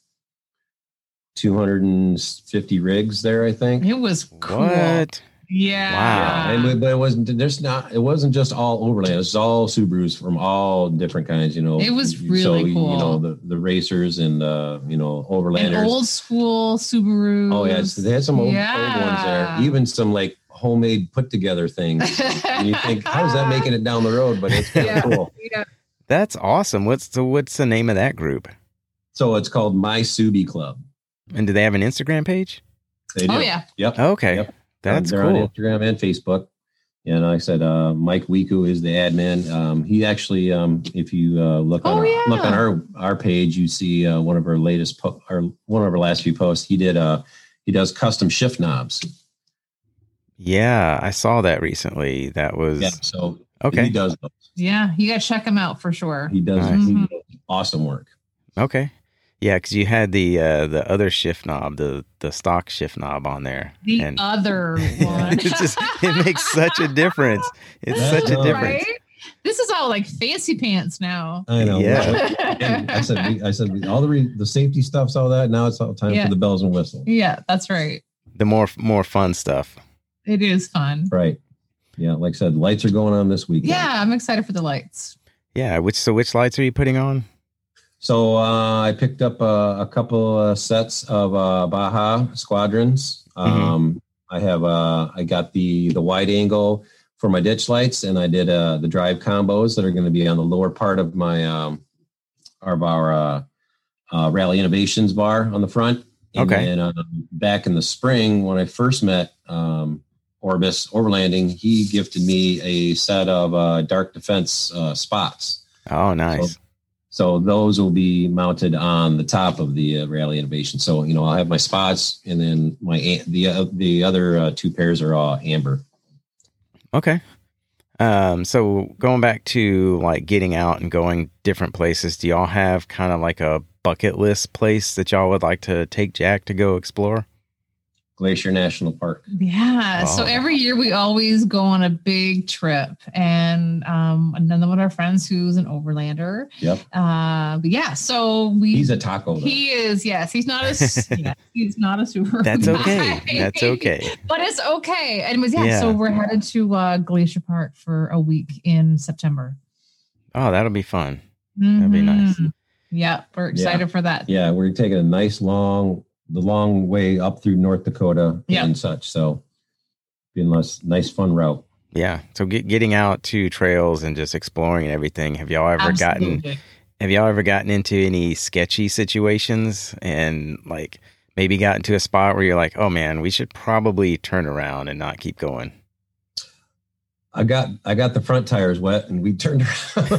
two hundred fifty rigs there. I think. It was cool. What? Yeah. Wow. And we- but it wasn't. There's not. It wasn't just all Overland. It was all Subarus from all different kinds. You know. It was so, really cool. You know the the racers and uh, you know And Overlanders. old school Subaru. oh yes, they had some old, Yeah. old ones there. Even some like homemade put together things. And you think, how's that making it down the road? But it's kind of Yeah. cool. Yeah. That's awesome. What's so what's the name of that group? So it's called My Subi Club. And do they have an Instagram page? They do. Oh yeah. Yep. Okay. Yep. That's They're cool. on Instagram and Facebook. And like I said, uh, Mike Wiku is the admin. Um, he actually, um, if you uh, look on Oh, our, yeah. look on our our page, you see uh, one of our latest po- or one of our last few posts. He did uh he does custom shift knobs. Yeah, I saw that recently. That was Yeah. So okay. he does those. Yeah. You got to check them out for sure. He does, Nice. he does awesome work. Okay. Yeah, because you had the uh, the other shift knob, the the stock shift knob on there, The and other one. it just it makes such a difference. It's Yeah, such a no. difference. Right? This is all like fancy pants now. I know. Yeah. And I said, we, I said, we, all the re, the safety stuff's all that. Now it's all time Yeah. for the bells and whistles. Yeah, that's right. The more more fun stuff. It is fun. Right. Yeah. Like I said, lights are going on this weekend. Yeah, I'm excited for the lights. Yeah. Which so which lights are you putting on? So uh, I picked up uh, a couple uh, sets of uh, Baja Squadrons. Um, I have uh, I got the the wide angle for my ditch lights, and I did uh, the drive combos that are going to be on the lower part of my um, of our uh, uh, Rally Innovations bar on the front. And Okay. then uh, back in the spring, when I first met um, Orbis Overlanding, he gifted me a set of uh, Dark Defense uh, spots. Oh, nice. So, so those will be mounted on the top of the uh, Rally Innovation. So, you know, I'll have my spots, and then my the uh, the other uh, two pairs are all amber. Okay. Um, so going back to like getting out and going different places, do y'all have kind of like a bucket list place that y'all would like to take Jack to go explore? Glacier National Park. Yeah. Oh. So every year we always go on a big trip, and um, another one of our friends who's an overlander. Yep. Uh, but yeah, so we. He's a taco. Though. He is. Yes, he's not a. yeah, he's not a super. That's guy. okay. That's okay. But it's okay. Anyways, yeah, Yeah. So we're headed to uh, Glacier Park for a week in September. Oh, that'll be fun. That'd be nice. Mhm. Yeah, we're excited for that. Yeah, we're taking a nice long, the long way up through North Dakota Yeah. and such. So, being a nice, nice, fun route. Yeah. So get, getting out to trails and just exploring and everything. Have y'all ever gotten, Absolutely. have y'all ever gotten into any sketchy situations and like maybe gotten to a spot where you're like, oh man, we should probably turn around and not keep going? I got, I got the front tires wet, and we turned around.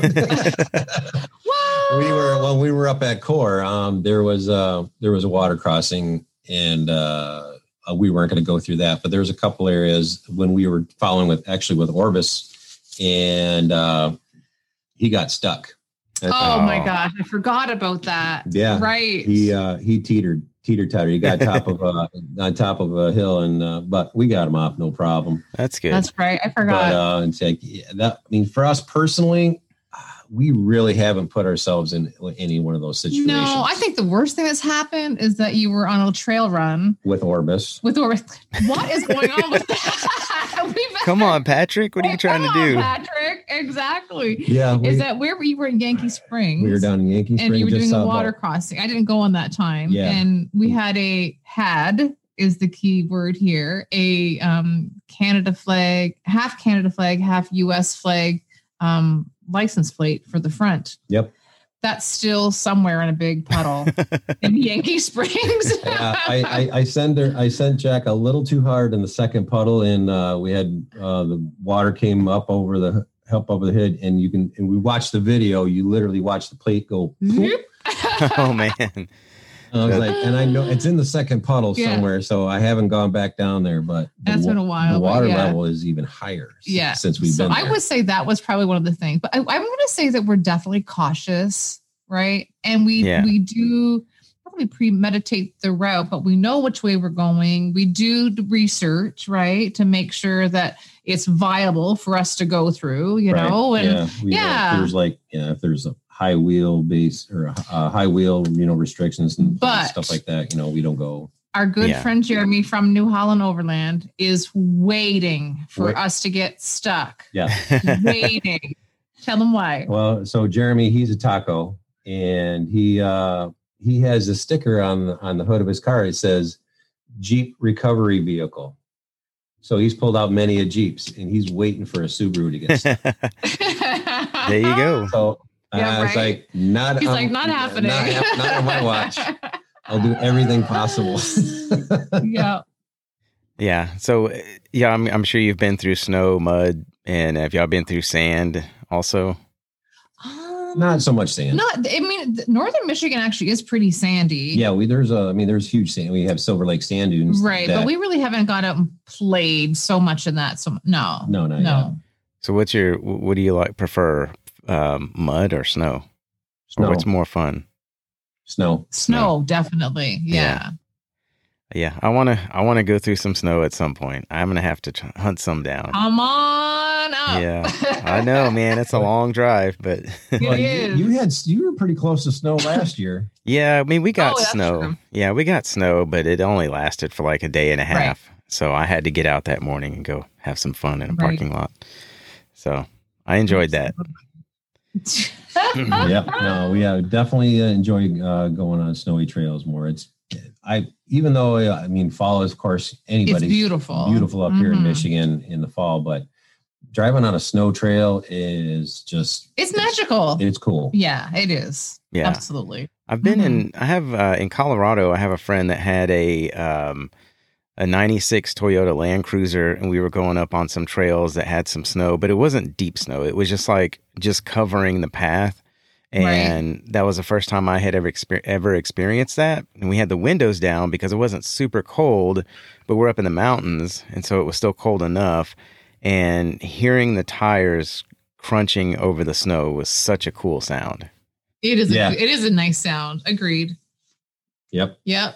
What? we were when we were up at Core. Um, there was uh there was a water crossing, and uh, we weren't going to go through that. But there was a couple areas when we were following with actually with Orbis, and uh, he got stuck. And, Oh Oh. my gosh, I forgot about that. Yeah. Right. He uh, he teetered teeter totter. He got top of uh, on top of a hill, and uh, but we got him off no problem. That's good. That's right. I But forgot. uh, it's like yeah, that. I mean, for us personally, we really haven't put ourselves in any one of those situations. No, I think the worst thing that's happened is that you were on a trail run with Orbis. with Orbis. What is going on with that? We've- Come on, Patrick. What are you trying to Come on, do? Patrick? Exactly. Yeah, we, Is that where we were in Yankee Springs? we were down in Yankee Springs. and you were just doing a south of- water crossing. I didn't go on that time. Yeah. And we had a had is the key word here, a um, Canada flag, half Canada flag, half U S flag um, license plate for the front. Yep. That's still somewhere in a big puddle in Yankee Springs. Uh, I, I, I sent her, I sent Jack a little too hard in the second puddle, and uh, we had uh, the water came up over the up over the head, and you can and we watched the video. You literally watch the plate go. Zoop. Oh man. And I was like, and I know it's in the second puddle Yeah. somewhere, so I haven't gone back down there. But the That's wa- been a while, The but water yeah. level is even higher. s- Yeah. since we've so been. I there. would say that was probably one of the things, but I, I'm going to say that we're definitely cautious, right? And we Yeah. we do probably premeditate the route, but we know which way we're going. We do the research, right, to make sure that it's viable for us to go through, you Right. know, and yeah, we, yeah. If there's like, yeah, if there's a high wheel base or uh, high wheel, you know, restrictions and But- stuff like that, you know, we don't go. our good Yeah. friend Jeremy from New Holland Overland is waiting for Wait. us to get stuck. Yeah. Waiting. Tell them why. Well, so Jeremy, he's a taco, and he uh, he has a sticker on the, on the hood of his car. It says Jeep Recovery Vehicle. So he's pulled out many a Jeeps, and he's waiting for a Subaru to get stuck. There you go. So Yeah, I was right. like, not, He's on- like, not happening. Not, hap- not on my watch. I'll do everything possible. Yeah. Yeah. So, uh, yeah, I'm, I'm sure you've been through snow, mud, and have y'all been through sand also? Um, Not so much sand. Not, I mean, th- northern Michigan actually is pretty sandy. Yeah, we there's a I mean there's huge sand. We have Silver Lake sand dunes. Right. that- But we really haven't gone out and played so much in that. So, no. no no No. So, what's your, what do you like, prefer, um, mud or snow? Or Snow. what's more fun? Snow. Snow, definitely. Yeah. Yeah, I want to, I want to go through some snow at some point. I'm going to have to tr- hunt some down. Come on up. Yeah, I know, man. It's a long drive, but It Well, you, is. you had you were pretty close to snow last year. yeah, I mean, we got Oh, that's snow. true. Yeah, we got snow, but it only lasted for like a day and a Right. half. So I had to get out that morning and go have some fun in a Right. parking lot. So I enjoyed that. Yep. No, we uh, definitely uh, enjoy uh, going on snowy trails more. It's I even though uh, I mean fall is of course It's anybody's beautiful. beautiful up here in Mhm. Michigan in the fall, but driving on a snow trail is just It's magical. It's cool. Yeah, it is. Yeah. Absolutely. I've been Mhm. in, I have, uh, in Colorado, I have a friend that had a, um, a ninety-six Toyota Land Cruiser, and we were going up on some trails that had some snow, but it wasn't deep snow. It was just like, just covering the path. And right. that was the first time I had ever, exper- ever experienced that. And we had the windows down because it wasn't super cold, but we're up in the mountains. And so it was still cold enough. And hearing the tires crunching over the snow was such a cool sound. It is. Yeah. A, it is a nice sound. Agreed. Yep. Yep.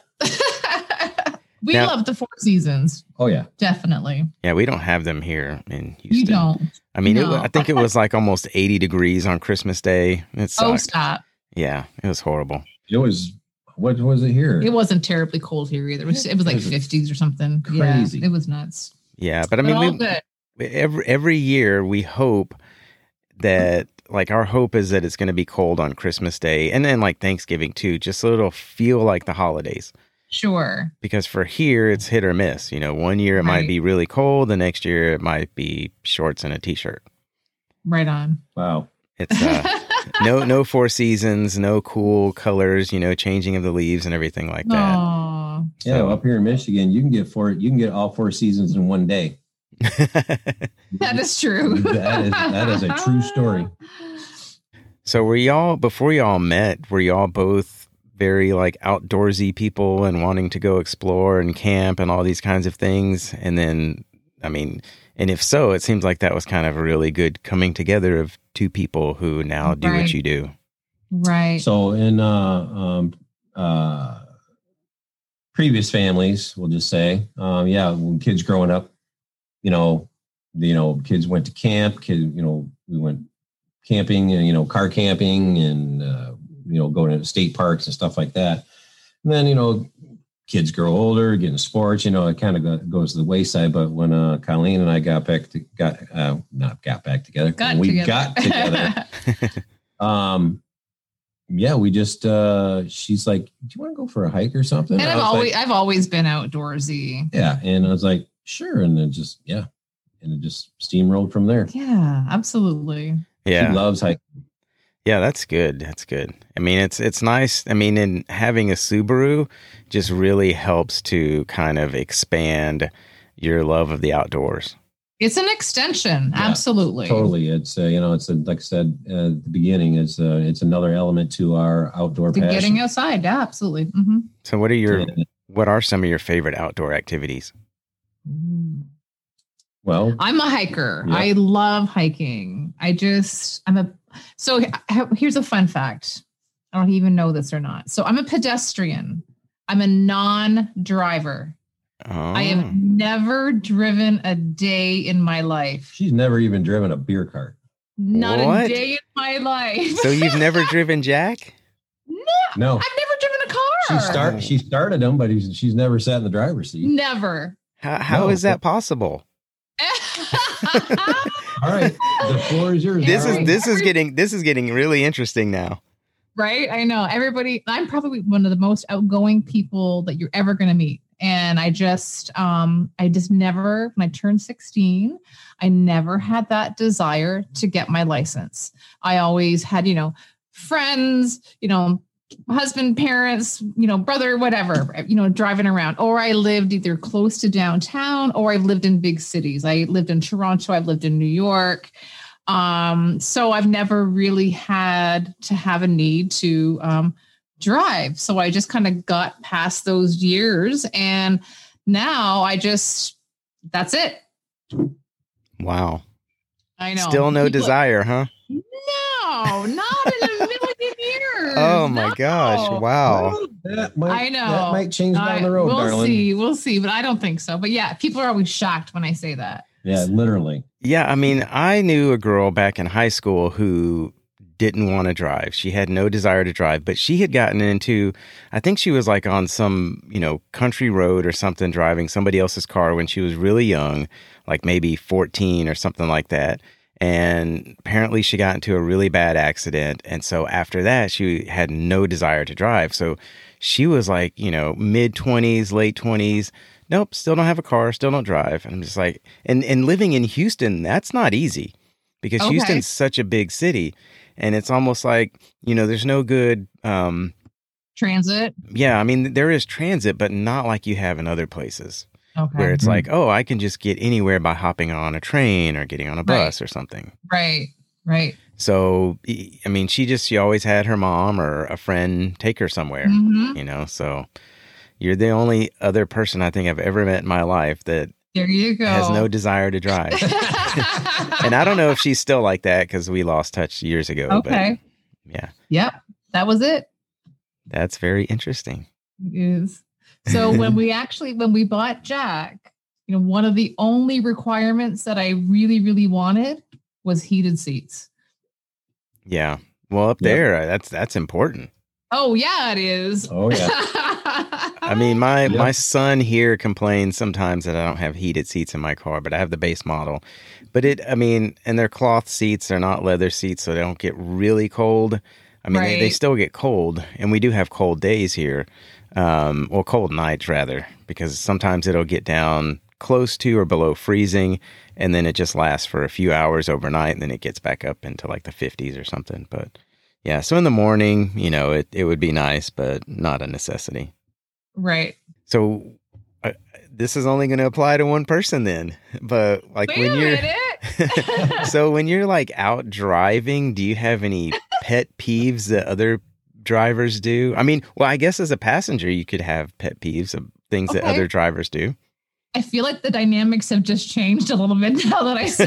We now, love the Four Seasons. Oh yeah, definitely. Yeah, we don't have them here in Houston. You don't. I mean, no. it, I think it was like almost eighty degrees on Christmas Day. It sucked. Oh, stop. Yeah, it was horrible. It was. What was it here? It wasn't terribly cold here either. It was, it was like fifties or something. Crazy. Yeah, it was nuts. Yeah, but I mean, but all we, good. every every year we hope that, like, our hope is that it's going to be cold on Christmas Day and then like Thanksgiving too, just so it'll feel like the holidays. Sure. Because for here, it's hit or miss. You know, one year it Right. might be really cold. The next year it might be shorts and a t-shirt. Right on. Wow. It's uh, no no Four Seasons, no cool colors, you know, changing of the leaves and everything like that. Aw. Yeah, So- up here in Michigan, you can get four. You can get all four seasons in one day. That is true. That is that is a true story. So were y'all, before y'all met, were y'all both very like outdoorsy people and wanting to go explore and camp and all these kinds of things? And then, I mean, and if so, it seems like that was kind of a really good coming together of two people who now do Right. what you do. Right. So in uh, um, uh, previous families, we'll just say, um, yeah, when kids growing up, you know, you know, kids went to camp. Kid, you know, we went camping and you know, car camping and uh, you know, going to state parks and stuff like that. And then you know, kids grow older, get into sports. You know, it kind of go, goes to the wayside. But when uh, Colleen and I got back to got uh, not got back together, Got when we together. got together. um, yeah, we just uh, she's like, "Do you want to go for a hike or something?" And I I've was always like, I've always been outdoorsy. yeah, and I was like, "Sure," and then just yeah, and it just steamrolled from there. Yeah, absolutely. Yeah. She loves hiking. Yeah, that's good. That's good. I mean, it's it's nice. I mean, in having a Subaru just really helps to kind of expand your love of the outdoors. It's an extension. Yeah, Absolutely. Totally, it's uh, you know, it's a, like I said uh, at the beginning, it's uh, it's another element to our outdoor To passion. getting outside. Yeah, absolutely. Mm-hmm. So, what are your And, what are some of your favorite outdoor activities? well, I'm a hiker. Yeah. I love hiking. I just, I'm a, so h- here's a fun fact. I don't even know this or not. So I'm a pedestrian. I'm a non-driver. Oh, I have never driven a day in my life. she's never even driven a beer cart. Not What? a day in my life. so you've never driven Jack? No, I've never driven a car. she start she started them, but he's, she's never sat in the driver's seat. Never. How how No. is that possible? All right, the floor is yours. This Every- is this is every- getting this is getting really interesting now. Right? I know. Everybody, I'm probably one of the most outgoing people that you're ever going to meet. And I just, um, I just never, when I turned sixteen, I never had that desire to get my license. I always had, you know, friends, you know, husband, parents, you know, brother, whatever, you know, driving around. Or I lived either close to downtown or I've lived in big cities. I lived in Toronto. I've lived in New York. Um, so I've never really had to have a need to um, drive. So I just kind of got past those years. And now I just, that's it. Wow. I know. Still no People- desire, huh? No, not in a million years. Oh my No. gosh. Wow. Well, that might, I know. that might change down I- the road, we'll darling. see. We'll see. But I don't think so. But yeah, people are always shocked when I say that. Yeah, literally. Yeah, I mean, I knew a girl back in high school who didn't want to drive. She had no desire to drive, but she had gotten into, I think she was like on some, you know, country road or something, driving somebody else's car when she was really young, like maybe fourteen or something like that. And apparently she got into a really bad accident. And so after that, she had no desire to drive. So she was like, you know, mid twenties, late twenties. Nope, still don't have a car, still don't drive. And I'm just like, and, and living in Houston, that's not easy because Okay. Houston's such a big city. And it's almost like, you know, there's no good, um, Transit. yeah, I mean, there is transit, but not like you have in other places Okay. where it's Mhm. like, oh, I can just get anywhere by hopping on a train or getting on a bus or something. Right. Right. So, e- I mean, she just, she always had her mom or a friend take her somewhere, Mhm. you know, so you're the only other person I think I've ever met in my life that There you go. has no desire to drive. And I don't know if she's still like that because we lost touch years ago. Okay. But yeah, Yep. That was it. that's very interesting. It is. So when we actually, when we bought Jack, you know, one of the only requirements that I really, really wanted was heated seats. Yeah. Well, up Yep. there, that's that's important. Oh yeah, it is. Oh yeah. I mean, my Yep. my son here complains sometimes that I don't have heated seats in my car, but I have the base model. But it, I mean, and they're cloth seats, they're not leather seats, so they don't get really cold. I mean, they, they Right. still get cold, and we do have cold days here, um, well, cold nights rather, because sometimes it'll get down close to or below freezing, and then it just lasts for a few hours overnight, and then it gets back up into like the fifties or something. But yeah, so in the morning, you know, it, it would be nice, but not a necessity. Right. So uh, this is only going to apply to one person then. But like Wait when a you're minute. so when you're like out driving, do you have any pet peeves that other drivers do? I mean, well, I guess as a passenger, you could have pet peeves of things that Okay. other drivers do. I feel like the dynamics have just changed a little bit now that I said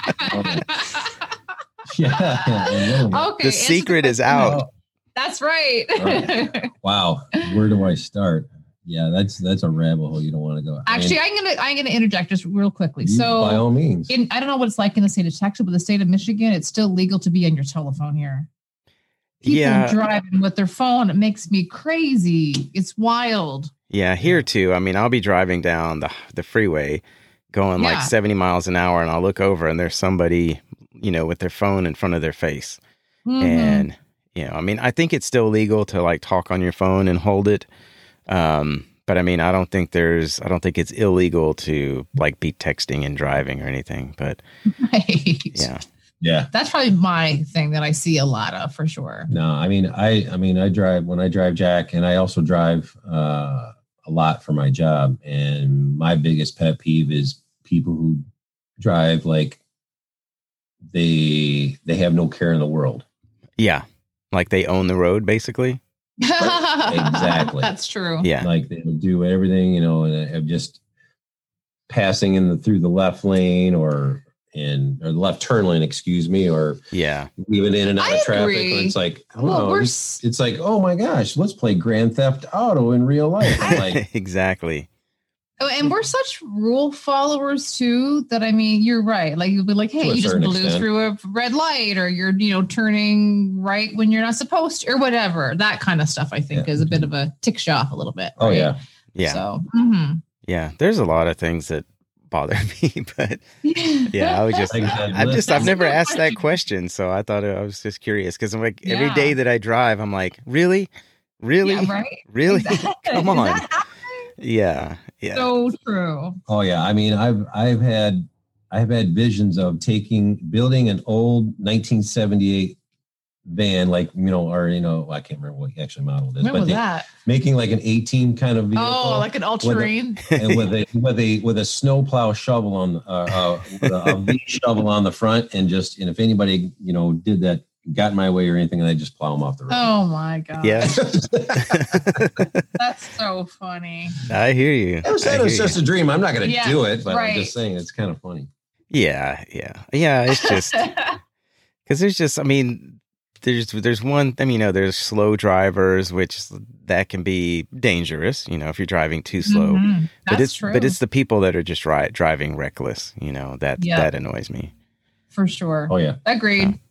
that. Yeah. a little bit. Okay. The answer secret is question. out. Oh, That's right. Right. wow. Where do I start? Yeah, that's that's a rabbit hole you don't want to go. I mean, Actually, I'm gonna I'm gonna interject just real quickly. you- So by all means. in, I don't know what it's like in the state of Texas, but the state of Michigan, it's still legal to be on your telephone here. People Yeah. driving with their phone, it makes me crazy. It's wild. Yeah, here too. I mean, I'll be driving down the the freeway going Yeah. like seventy miles an hour and I'll look over and there's somebody, you know, with their phone in front of their face. Mhm. And, you know, I mean, I think it's still legal to like talk on your phone and hold it. Um, but I mean, I don't think there's, I don't think it's illegal to like be texting and driving or anything. But Right. yeah, Yeah. That's probably my thing that I see a lot of for sure. No, I mean, I, I mean, I drive when I drive Jack, and I also drive uh, a lot for my job. And my biggest pet peeve is people who drive like they they have no care in the world. yeah, like they own the road basically. Exactly. That's true. Yeah, Like they will do everything, you know, and have just passing in the through the left lane or in or the left turn lane, excuse me, or yeah, even in and out I of traffic. agree. Or it's like, oh, Well, we're it's, s- it's like, oh my gosh, let's play Grand Theft Auto in real life. I'm like, exactly. Oh, and we're such rule followers too that I mean, you're right. Like you'll be like, hey, To a you just certain blew extent. through a red light, or you're, you know, turning right when you're not supposed to, or whatever. That kind of stuff, I think, Yeah. is a bit of a tick you off a little bit. oh right? yeah, Yeah, So, mhm. yeah. There's a lot of things that bother me, but yeah, I was just, Like that I just, list. I've That's a never good asked that question. question, so I thought I was just curious because I'm like every Yeah. day that I drive, I'm like, really, really, Yeah, right. really, Is that- come is on, that happening? yeah, yeah, So true. oh yeah. I mean, I've I've had I've had visions of taking building an old nineteen seventy-eight van, like you know, or you know, I can't remember what actually model it is, When but was they- that? making like an eighteen kind of vehicle. Oh, like an all terrain. and with a with a with a snowplow shovel on uh, uh with a, a V shovel on the front, and just and if anybody you know did that, got in my way or anything, they just plow them off the road. Oh my god. yeah. That's so funny. I hear you. I said I it was hear just you. a dream. I'm not going to Yeah, do it, but right. I'm just saying it's kind of funny. Yeah, yeah, yeah. It's just because there's just, I mean, there's there's one. I mean, you know, there's slow drivers, which that can be dangerous. You know, if you're driving too slow. Mhm. But That's it's true. but it's the people that are just ri- driving reckless. You know that Yeah. that annoys me. for sure. Oh yeah. Agreed.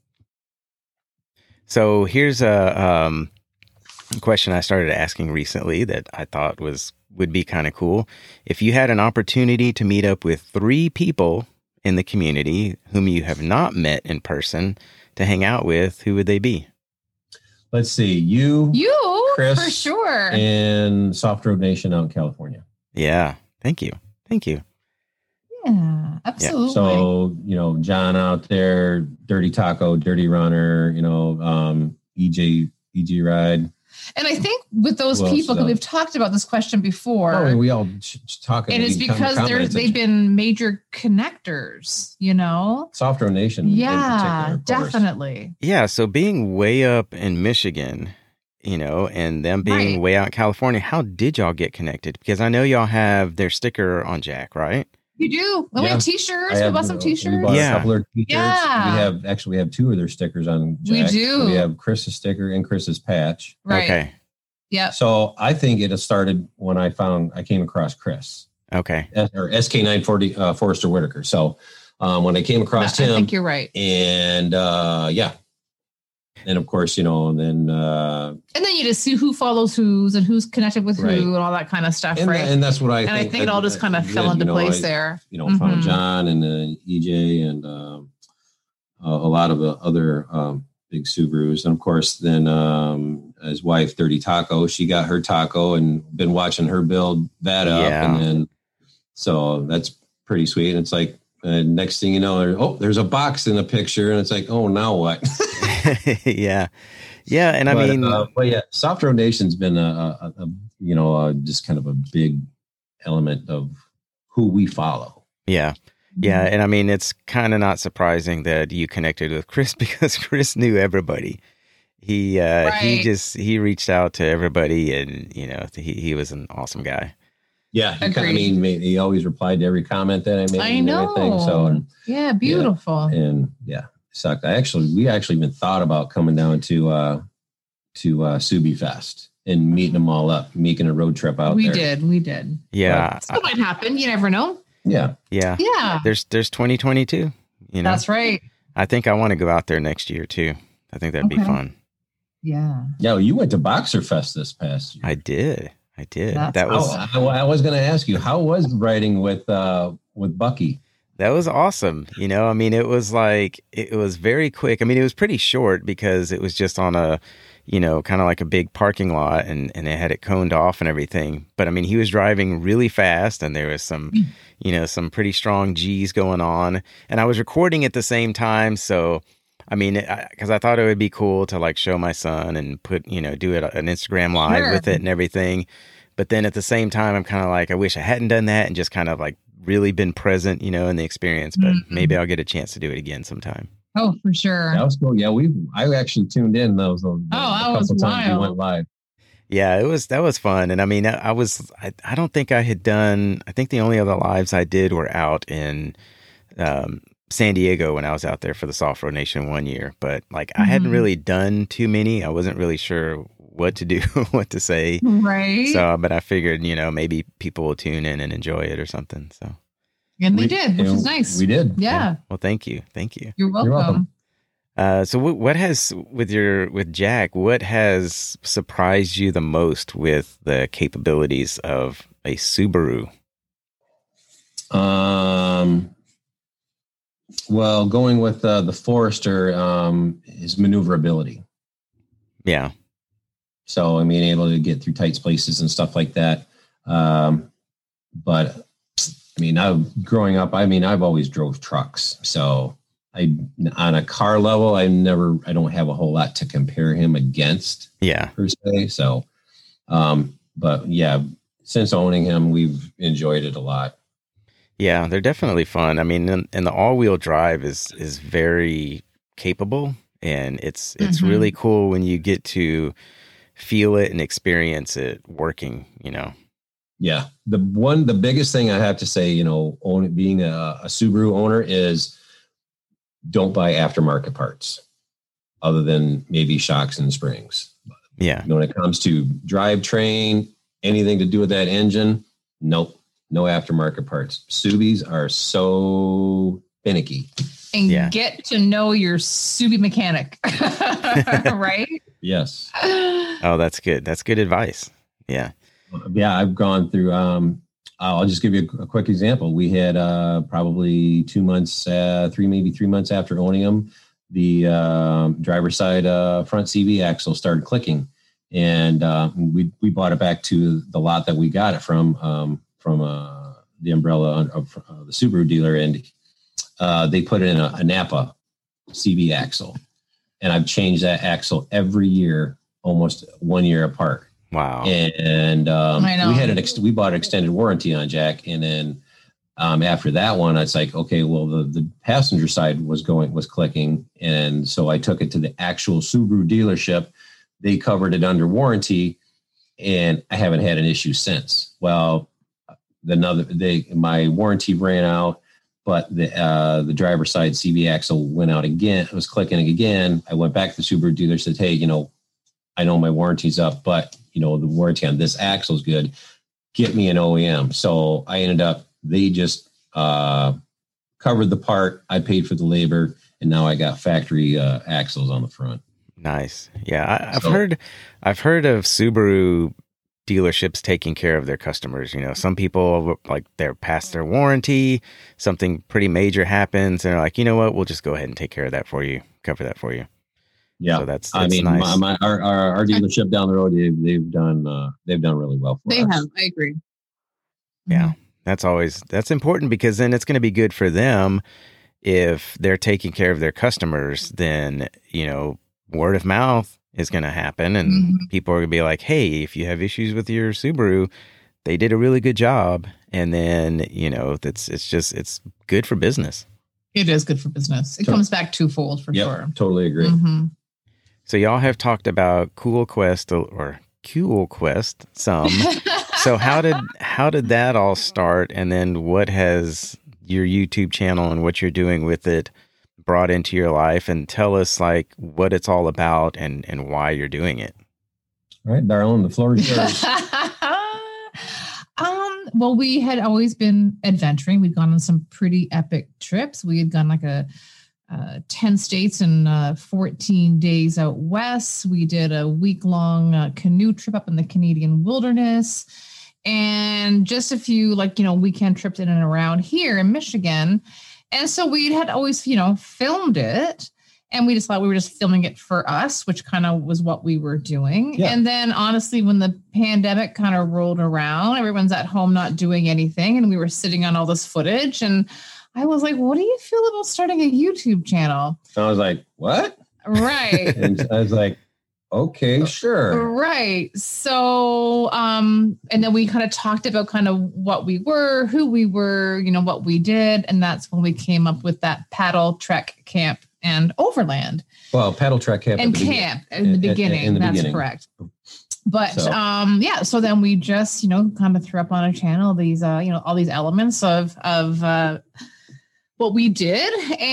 So here's a um, question I started asking recently that I thought was would be kind of cool. If you had an opportunity to meet up with three people in the community whom you have not met in person to hang out with, who would they be? let's see, you, You, Chris, for sure. and Soft Road Nation out in California. Yeah. Thank you. Thank you. Yeah, absolutely. So, you know, John out there, Dirty Taco, Dirty Runner, you know, um, E J, E J Ride. And I think with those Who else people, is because out? we've talked about this question before, Oh, we all talking. and it's because they're they've been major connectors, you know? Soft Road Nation. Yeah, in particular, of course. definitely. Yeah. So being way up in Michigan, you know, and them being Right. way out in California, how did y'all get connected? Because I know y'all have their sticker on Jack, right? You do. And we Yeah. have t-shirts. I We have, bought some uh, We t-shirts. bought Yeah. a couple of t-shirts. Yeah. We have actually we have two of their stickers on We Jack. do. So we have Chris's sticker and Chris's patch. Right. Okay. Yep. So I think it started when I found I came across Chris Okay. S- or S K nine forty uh, Forrester Whitaker. So um, when I came across I him, think you're right. and uh, yeah, and of course you know, and then uh, And then you just see who follows who's and who's connected with Right. who and all that kind of stuff, and, right? and that's what I And I think. think it all just kind of did, fell into you know, place I, there. You know, found Mhm. John and uh, E J and um, uh, a lot of the other um, big Subarus, and of course, then um, his wife, Dirty Taco, she got her taco and been watching her build that up, Yeah. and then so that's pretty sweet. And it's like uh, next thing you know, there, oh, there's a box in the picture, and it's like, oh, now what? yeah. Yeah. And I but, mean, uh, but yeah, Soft Road Nation's been a, a, a you know uh, just kind of a big element of who we follow. yeah. Yeah. And I mean, it's kind of not surprising that you connected with Chris because Chris knew everybody. He, uh, he Right. just, he reached out to everybody and, you know, he, he was an awesome guy. Yeah, he, kinda, I Agreed. mean, ma- he always replied to every comment that I made. I and know. everything, so and, Yeah, beautiful. and yeah, sucked. I actually, we actually even thought about coming down to uh to uh Subi Fest and meeting them all up, making a road trip out we there. did. We did. Yeah. So it might happen. You never know. Yeah, Yeah. Yeah. There's, there's twenty twenty-two, you know, That's right. I think I want to go out there next year too. I think that'd be Okay. fun. Yeah. yeah. Well, you went to Boxer Fest this past year. I did. I did. That's that was, I, I, I was going to ask you, how was riding with uh with Bucky? That was awesome. You know, I mean, it was like, it was very quick. I mean, it was pretty short because it was just on a, you know, kind of like a big parking lot and, and they had it coned off and everything. But I mean, he was driving really fast and there was some, you know, some pretty strong G's going on. And I was recording at the same time. So, I mean, because I, I thought it would be cool to like show my son and put, you know, do it an Instagram live Sure. with it and everything. But then at the same time, I'm kind of like, I wish I hadn't done that and just kind of like really been present, you know, in the experience. But Mhm. maybe I'll get a chance to do it again sometime. Oh, for sure. That was cool. Yeah, we I actually tuned in those. those Oh, a that couple was times we wild. went live. Yeah, it was, that was fun. And I mean, I, I was, I, I don't think I had done, I think the only other lives I did were out in um, San Diego when I was out there for the Soft Road Nation one year. But like, I hadn't Mhm. really done too many. I wasn't really sure what to do, what to say. Right. So, but I figured, you know, maybe people will tune in and enjoy it or something. So, and they We- did, which you know, is nice. We did. Yeah. well, thank you. Thank you. You're welcome. You're welcome. Uh, so what, what has, with your, with Jack, what has surprised you the most with the capabilities of a Subaru? Um, well, going with uh, the Forester, um, is maneuverability. Yeah. So I mean, able to get through tight spaces and stuff like that. Um, but I mean, I growing up, I mean, I've always drove trucks. So I, on a car level, I never, I don't have a whole lot to compare him against Yeah. per se. So, um, but yeah, since owning him, we've enjoyed it a lot. Yeah, they're definitely fun. I mean, and, and the all-wheel drive is is very capable, and it's it's Mhm. really cool when you get to feel it and experience it working. You know. Yeah. The one, the biggest thing I have to say, you know, own, being a, a Subaru owner is don't buy aftermarket parts other than maybe shocks and springs. Yeah. When it comes to drivetrain, anything to do with that engine, nope, no aftermarket parts. Subis are so finicky. And Yeah. get to know your Subi mechanic. Right? Yes. Oh, that's good. That's good advice. Yeah. Yeah, I've gone through. Um, I'll just give you a, a quick example. We had uh, probably two months, uh, three maybe three months after owning them, the uh, driver's side uh, front C V axle started clicking, and uh, we we brought it back to the lot that we got it from um, from uh, the umbrella of uh, the Subaru dealer, and uh, they put it in a, a Napa C V axle, and I've changed that axle every year, almost one year apart. Wow! And um, we had an ex- we bought an extended warranty on Jack, and then um, after that one, it's like, okay, well, the, the passenger side was going was clicking, and so I took it to the actual Subaru dealership. They covered it under warranty, and I haven't had an issue since. Well, another they my warranty ran out, but the uh, the driver's side C V axle went out again. It was clicking again. I went back to the Subaru dealer, said, hey, you know, I know my warranty's up, but you know, the warranty on this axle is good. Get me an O E M. So I ended up, they just uh, covered the part. I paid for the labor, and now I got factory uh, axles on the front. Nice. Yeah. I, I've So- heard, I've heard of Subaru dealerships taking care of their customers. You know, some people like they're past their warranty, something pretty major happens, and they're like, you know what, we'll just go ahead and take care of that for you, cover that for you. Yeah, So that's, I that's mean, nice. my, my, our, our our dealership down the road, they've, they've done uh, they've done really well for They us. have. I agree. Yeah. That's always, that's important, because then it's going to be good for them if they're taking care of their customers. Then, you know, word of mouth is going to happen, and Mhm. people are going to be like, hey, if you have issues with your Subaru, they did a really good job. And then, you know, that's, it's just, it's good for business. It is good for business. It Sure. comes back twofold for Yep, sure. totally agree. Mhm. So y'all have talked about Cool Quest or Cool Quest some. So how did how did that all start, and then what has your YouTube channel and what you're doing with it brought into your life? And tell us like what it's all about and and why you're doing it. All right, Darlene, the floor is yours. um, well, we had always been adventuring. We'd gone on some pretty epic trips. We had gone like a uh, ten states and uh, fourteen days out west. We did a week long uh, canoe trip up in the Canadian wilderness, and just a few like, you know, weekend trips in and around here in Michigan. And so we had always, you know, filmed it. And we just thought we were just filming it for us, which kind of was what we were doing. Yeah. And then honestly, when the pandemic kind of rolled around, everyone's at home not doing anything. And we were sitting on all this footage. And I was like, what do you feel about starting a YouTube channel? So I was like, what? Right. And I was like, okay, sure. Right. So, um, and then we kind of talked about kind of what we were, who we were, you know, what we did. And that's when we came up with that paddle, trek, camp, and overland. Well, paddle track camp. And at the begin- camp in in- the in- beginning. in the That's beginning. correct. But So- um, yeah, so then we just, you know, kind of threw up on our channel these, uh, you know, all these elements of of uh, what we did,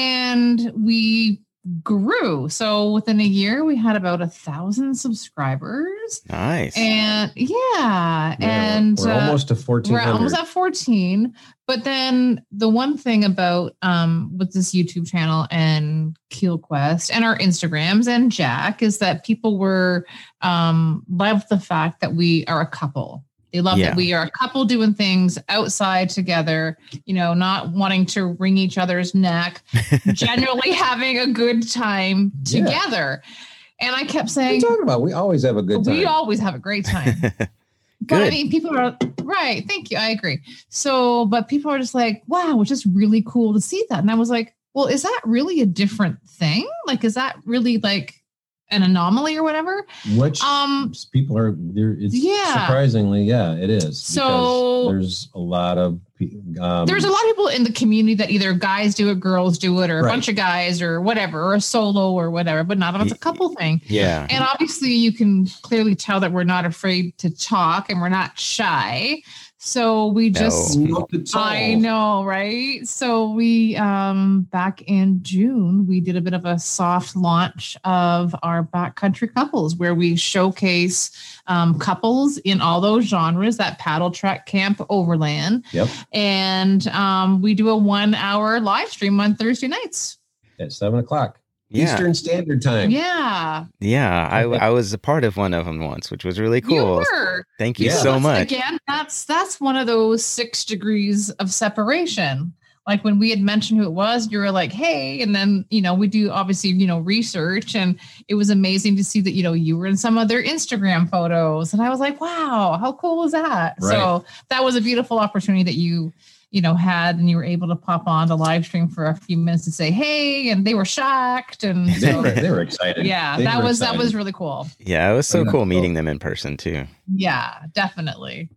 and we grew. So within a year, we had about a thousand subscribers, Nice. and yeah, Yeah, and we're uh, almost to fourteen we're hundred. almost at fourteen. But then the one thing about um, with this YouTube channel and Keel Quest and our Instagrams and Jack is that people were um, loved the fact that we are a couple. They love Yeah. that we are a couple doing things outside together, you know, not wanting to wring each other's neck, generally having a good time Yeah. together. And I kept What are you saying, talking about? We always have a good time. we always have a great time. But I Good. mean, people are right. Thank you. I agree. So, but people are just like, wow, it's just really cool to see that. And I was like, well, is that really a different thing? Like, is that really like an anomaly or whatever? Which Um, people are there. It's Yeah. surprisingly, yeah, it is. So- because there's a lot of pe- um, There's a lot of people in the community that either guys do it, girls do it, or a Right. bunch of guys or whatever, or a solo or whatever, but not if it's a couple thing. Yeah. And obviously you can clearly tell that we're not afraid to talk and we're not shy. So we just Not at all. I know, right? So we um back in June, we did a bit of a soft launch of our backcountry couples where we showcase um, couples in all those genres, that paddle, trek, camp, overland. Yep, And um, we do a one hour live stream on Thursday nights. at seven o'clock Yeah. Eastern Standard Time. Yeah. Yeah. I I was a part of one of them once, which was really You cool. were. Thank you Yeah. so That's- much. Again, that's that's one of those six degrees of separation. Like when we had mentioned who it was, you were like, hey, and then, you know, we do obviously, you know, research, and it was amazing to see that, you know, you were in some of their Instagram photos. And I was like, wow, how cool is that? Right. So that was a beautiful opportunity that you, you know, had, and you were able to pop on the live stream for a few minutes to say, hey, and they were shocked. And They so, were, they were excited. yeah, They that were was, excited. that was really cool. Yeah, it was so Yeah, cool cool. meeting them in person too. Yeah, definitely.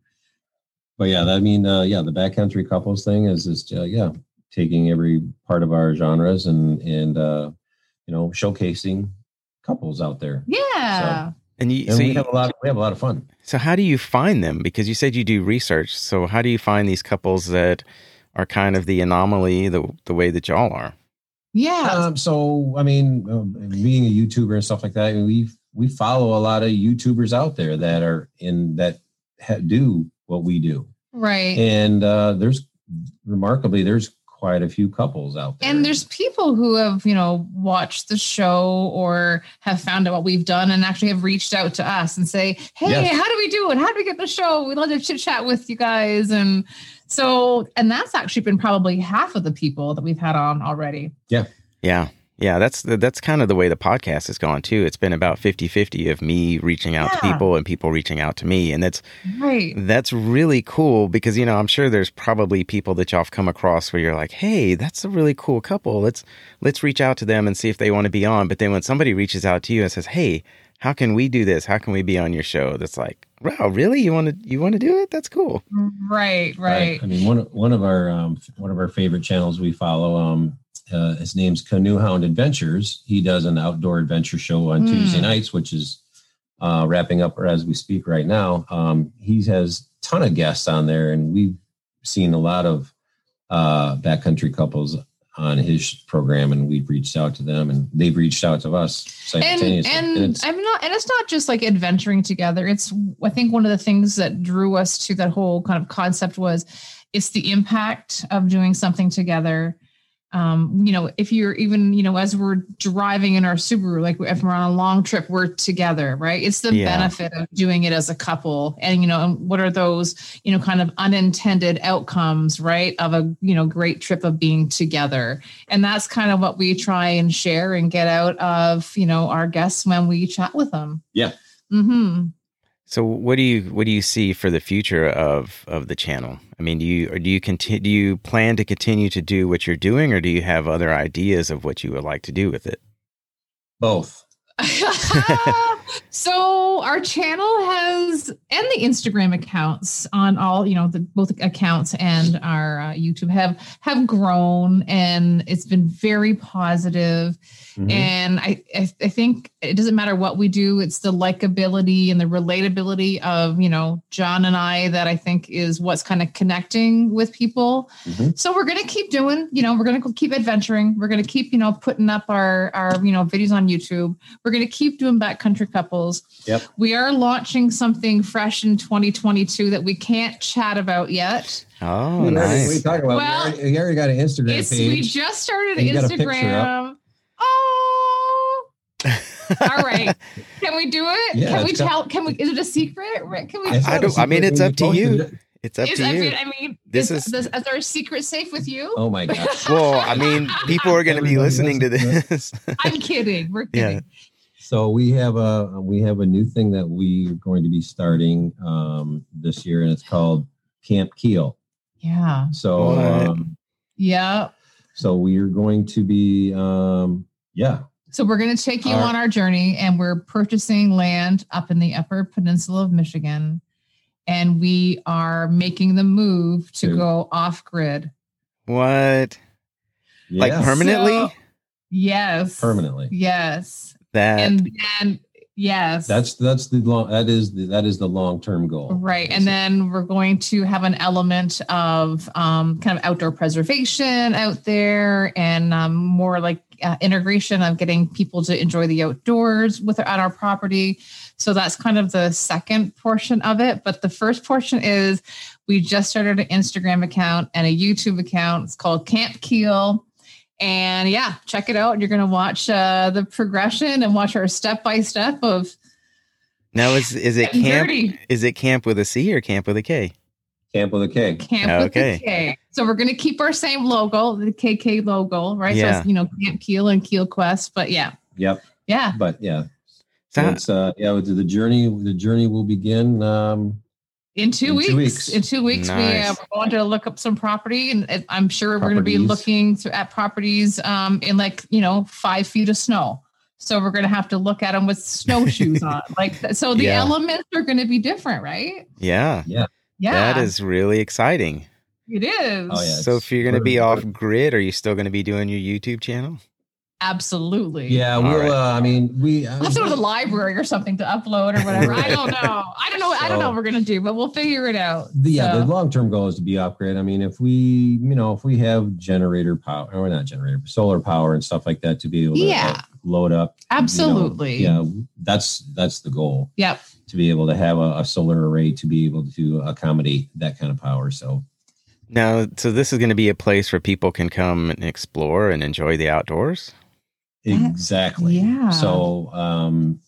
But yeah, I mean, uh, yeah, the backcountry couples thing is just, uh, yeah, taking every part of our genres and, and, uh, you know, showcasing couples out there. Yeah. And you, And so we you, have a lot, we have a lot of fun. so how do you find them? Because you said you do research. So how do you find these couples that are kind of the anomaly, the the way that y'all are? Yeah. Um, so, I mean, um, being a YouTuber and stuff like that, we we follow a lot of YouTubers out there that are in that ha- do what we do, Right. and uh, there's remarkably there's quite a few couples out there, And there's people who have, you know, watched the show or have found out what we've done and actually have reached out to us and say, hey, Yes. how do we do it? How do we get the show? We'd love to chit chat with you guys. And so, and that's actually been probably half of the people that we've had on already. Yeah. Yeah, that's that's kind of the way the podcast has gone too. It's been about fifty-fifty of me reaching out to Yeah. people and people reaching out to me. And that's Right. that's really cool because, you know, I'm sure there's probably people that y'all have come across where you're like, hey, that's a really cool couple. Let's let's reach out to them and see if they want to be on. But then when somebody reaches out to you and says, hey, how can we do this? How can we be on your show? That's like, wow, really? You want to you want to do it? That's cool. Right. Right. I mean, one of- one of our um, one of our favorite channels we follow. Um, uh, his name's Canoe Hound Adventures. He does an outdoor adventure show on Mm. Tuesday nights, which is uh, wrapping up as we speak right now. Um, he has a ton of guests on there, and we've seen a lot of uh, backcountry couples on his program, and we've reached out to them, and they've reached out to us And simultaneously. and it's- I'm not, and it's not just like adventuring together. It's, I think one of the things that drew us to that whole kind of concept was it's the impact of doing something together. Um, you know, if you're even, you know, as we're driving in our Subaru, like if we're on a long trip, we're together, right? It's the Yeah. benefit of doing it as a couple. And, you know, and what are those, you know, kind of unintended outcomes, right? Of a, you know, great trip of being together. And that's kind of what we try and share and get out of, you know, our guests when we chat with them. Yeah. Mm-hmm. So what do you what do you see for the future of of the channel? I mean, do you or do you continue do you plan to continue to do what you're doing, or do you have other ideas of what you would like to do with it? both. So our channel has, and the Instagram accounts on all, you know, the both accounts and our uh, YouTube have have grown, and it's been very positive. Mhm. And I, I I think it doesn't matter what we do, it's the likability and the relatability of, you know, John and I that I think is what's kind of connecting with people. Mhm. So we're going to keep doing, you know, we're going to keep adventuring. We're going to keep, you know, putting up our, our, you know, videos on YouTube. We're going to keep doing backcountry couples. Yep. We are launching something fresh in twenty twenty-two that we can't chat about yet. Oh, What are you nice. talking about? Well, you, already, you already got an Instagram It's, we page. just started And you got a picture Instagram. Oh, all right. Can we do it? Yeah, can we it's got- tell? Can we? Is it a secret? Rick? Can we? It's I not a don't- I mean, secret it's when up to posted you. it. It's up Is, to I you. mean, I mean, This is, is- is, is our secret safe with you? Oh my gosh. Well, I mean, people are going to be Everybody listening to listens to this. I'm kidding. We're Yeah. kidding. So we have a we have a new thing that we are going to be starting um, this year, and it's called Camp Keel. Yeah. So What? um, Yeah. so we are going to be um, yeah So we're going to take you Our- on our journey, and we're purchasing land up in the Upper Peninsula of Michigan, and we are making the move to To- go off grid. What? Like yeah, permanently? So- Yes. permanently. Yes. That And then yes. That's that's the long that is the, that is the long term goal. Right. And then we're going to have an element of um, kind of outdoor preservation out there, and um, more like uh, integration of getting people to enjoy the outdoors with on our property. So that's kind of the second portion of it. But the first portion is we just started an Instagram account and a YouTube account. It's called Camp Keel. And yeah, check it out. You're going to watch uh, the progression and watch our step by step of now is is it getting camp? dirty. Is it camp with a C or camp with a K? Camp with a K. Camp Okay. with the K. So we're going to keep our same logo, the K K logo, right? Yeah. So it's, you know, Camp Keel and Keel Quest. But yeah, Yep. yeah. But yeah. So So how- it's uh yeah, the journey the journey will begin um In two In weeks. two weeks. In two weeks, we Nice. uh, we're going to look up some property, and uh, I'm sure we're going to be Properties. looking to, at properties um, in like you know five feet of snow. So we're going to have to look at them with snowshoes on. Like th- so, the Yeah. elements are going to be different, right? yeah, Yeah, that is really exciting. It is. Oh, yeah. So if you're going to be we're- off grid, are you still going to be doing your YouTube channel? Absolutely. yeah, All we'll right. uh, I mean we I'll have to go to the library or something to upload or whatever. I don't know. I don't know. I don't know So- what we're gonna do, but we'll figure it out. the, yeah, So- the long term goal is to be off grid. I mean, if we, you know, if we have generator power or not generator, solar power and stuff like that to be able to Yeah. uh, load up. you know, Absolutely. yeah, that's that's the goal, Yep. to be able to have a, a solar array to be able to accommodate that kind of power. So Now, so this is going to be a place where people can come and explore and enjoy the outdoors. exactly. Yeah. So um,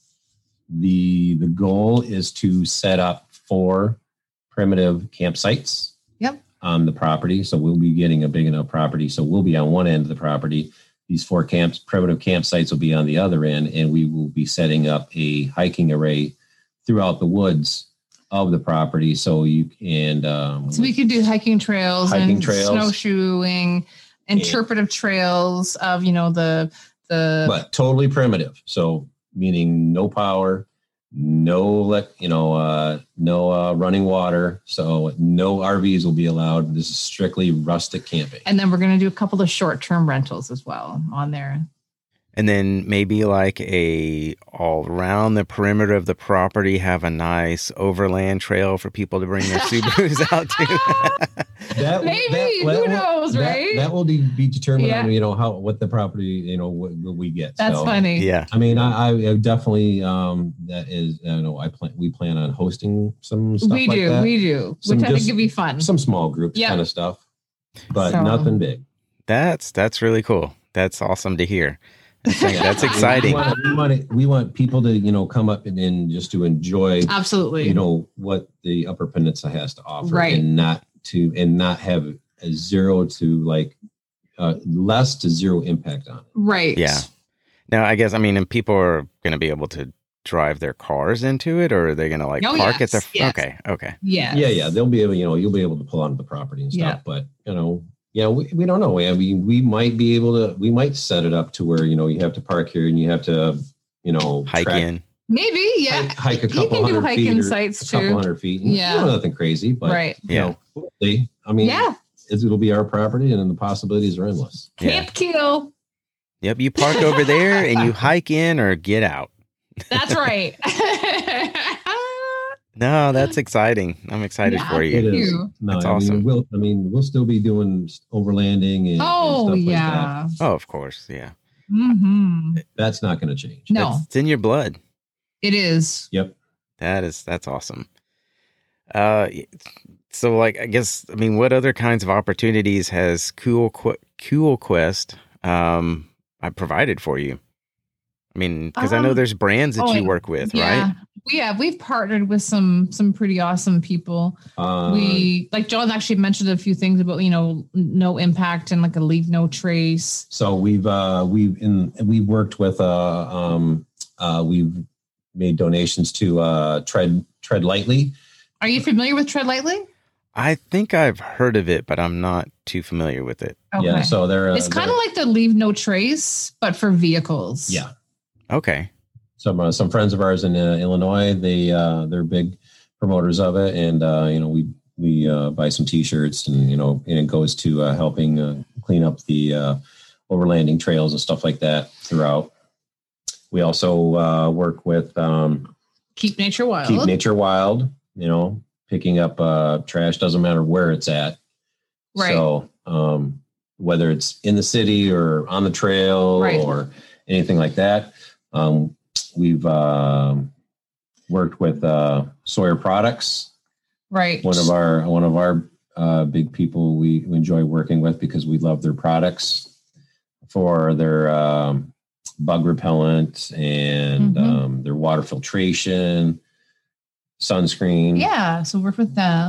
the the goal is to set up four primitive campsites. Yep. On the property, so we'll be getting a big enough property. So we'll be on one end of the property. These four camps, primitive campsites, will be on the other end, and we will be setting up a hiking array throughout the woods of the property. So you and um, So we can do hiking trails Hiking and trails. snowshoeing, interpretive trails of you know the the but totally primitive. So meaning no power, no elec- you know, uh, no uh, running water. So no R Vs will be allowed. This is strictly rustic camping. and then we're gonna do a couple of short term rentals as well on there. And then maybe like a all around the perimeter of the property, have a nice overland trail for people to bring their Subarus out to. That, Maybe, who knows, that- right? That will de- be determined Yeah. on, you know, how, what the property, you know, what, what we get. That's So, funny. Yeah. I mean, I, I definitely, um, that is, I know I plan, we plan on hosting some stuff We like do, that. we do, Some which I think just- would be fun. Some small groups Yeah. kind of stuff, but So- nothing big. That's that's really cool. That's awesome to hear. That's, that's We exciting. want, we want, we want people to, you know, come up and, and just to enjoy, Absolutely. you know, what the Upper Peninsula has to offer, Right. and not to, and not have a zero to like, uh, less to zero impact on it. right. Yeah. Now, I guess, I mean, and people are going to be able to drive their cars into it, or are they going to like Oh, park yes, at the. yes. Okay. Okay. Yes. Yeah, yeah, they'll be able, you know, you'll be able to pull onto the property and stuff. Yeah. But you know, yeah, we, we don't know. I mean, we might be able to, we might set it up to where you know you have to park here and you have to, you know, Hike track- in. Maybe. Yeah. hike, hike a You couple can do hundred hiking feet or sites a couple too. hundred feet. Yeah. You know, nothing crazy, but Right. you Yeah. know, hopefully, I mean, Yeah. it's, it'll be our property, and then the possibilities are endless. Yeah. Camp Keel. Yep. You park over there and you hike in or get out. That's right. No, that's exciting. I'm excited Yeah. for It you. is. you. No, That's I mean, awesome. we'll, I mean, we'll still be doing overlanding and, and Oh stuff like that. yeah. Oh, of course. Yeah. hmm That's not going to change. No, That's- it's in your blood. it is. Yep. That is, that's awesome. Uh, so like, I guess, I mean, what other kinds of opportunities has Cool, Qu- cool Quest, um, I provided for you? I mean, because I know Um, there's brands that oh, you work with, Yeah. right? Yeah, we've partnered with some some pretty awesome people. Uh, we like John actually mentioned a few things about you know no impact and like a leave no trace. So we've uh, we've in we've worked with uh, um, uh, we've made donations to uh, Tread Tread Lightly. Are you familiar with Tread Lightly? I think I've heard of it, but I'm not too familiar with it. Okay. Yeah, so they're uh, it's kind they're- of like the leave no trace, but for vehicles. yeah. Okay. Some uh, some friends of ours in uh, Illinois, they uh, they're big promoters of it, and uh, you know we we uh, buy some T-shirts, and you know and it goes to uh, helping uh, clean up the uh, overlanding trails and stuff like that throughout. We also uh, work with um, Keep Nature Wild. Keep Nature Wild. You know, picking up uh, trash doesn't matter where it's at. Right. So um, whether it's in the city or on the trail Right. or anything like that. Um, we've uh, worked with uh, Sawyer Products, Right. one of our one of our uh, big people we, we enjoy working with because we love their products for their um, bug repellent and Mhm. um, their water filtration, sunscreen. Yeah. So work with them.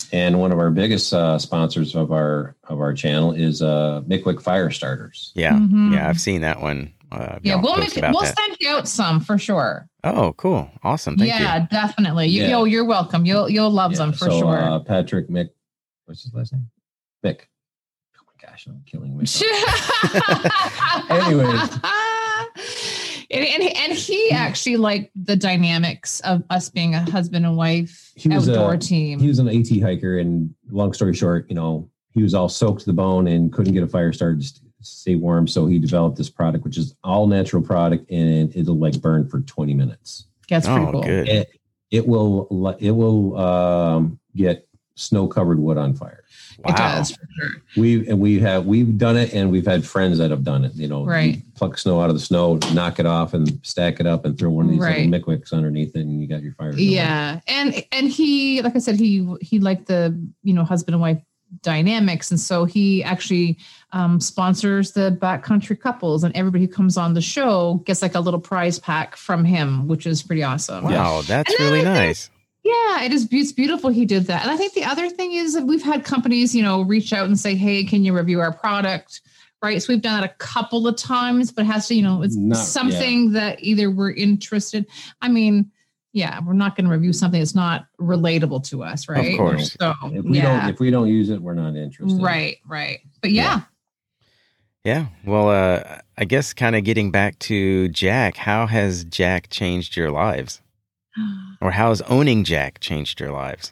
And one of our biggest uh, sponsors of our of our channel is uh, Mickwick Fire Starters. Yeah, Mhm. yeah, I've seen that one. Uh, Yeah, y'all we'll post make it, about we'll that. send you out some for sure. Oh, cool, awesome, thank yeah, you. definitely. You, Yeah. Yo, you're welcome. You'll you'll love Yeah, them for so, sure. Uh, Patrick Mick, what's his last name? Mick. Oh my gosh, I'm killing myself. Anyways. And, and, and he actually liked the dynamics of us being a husband and wife He was outdoor a- team. He was an AT hiker, and long story short, you know, he was all soaked to the bone and couldn't get a fire started to stay warm. So he developed this product, which is all natural product, and it'll like burn for twenty minutes. That's pretty Oh, cool. good. It, it will it will um, get snow covered wood on fire. Wow. It does for sure. We and we have we've done it, and we've had friends that have done it. You know, Right. you pluck snow out of the snow, knock it off, and stack it up, and throw one of these Right. little Mickwicks underneath it, and you got your fire. going. Yeah, and and he, like I said, he he liked the you know husband and wife dynamics, and so he actually um, sponsors the backcountry couples, and everybody who comes on the show gets like a little prize pack from him, which is pretty awesome. Wow, that's And then really I think- nice. Yeah, it is. It's beautiful. He did that, and I think the other thing is that we've had companies, you know, reach out and say, "Hey, can you review our product?" Right. So we've done that a couple of times, but it has to, you know, it's Not- something that either we're interested. I mean, yeah, we're not going to review something that's not relatable to us, right? course. So If we yeah, don't if we don't use it, we're not interested. right, right. But yeah, Yeah. Well, uh, I guess kind of getting back to Jack, how has Jack changed your lives? Or how has owning Jack changed your lives?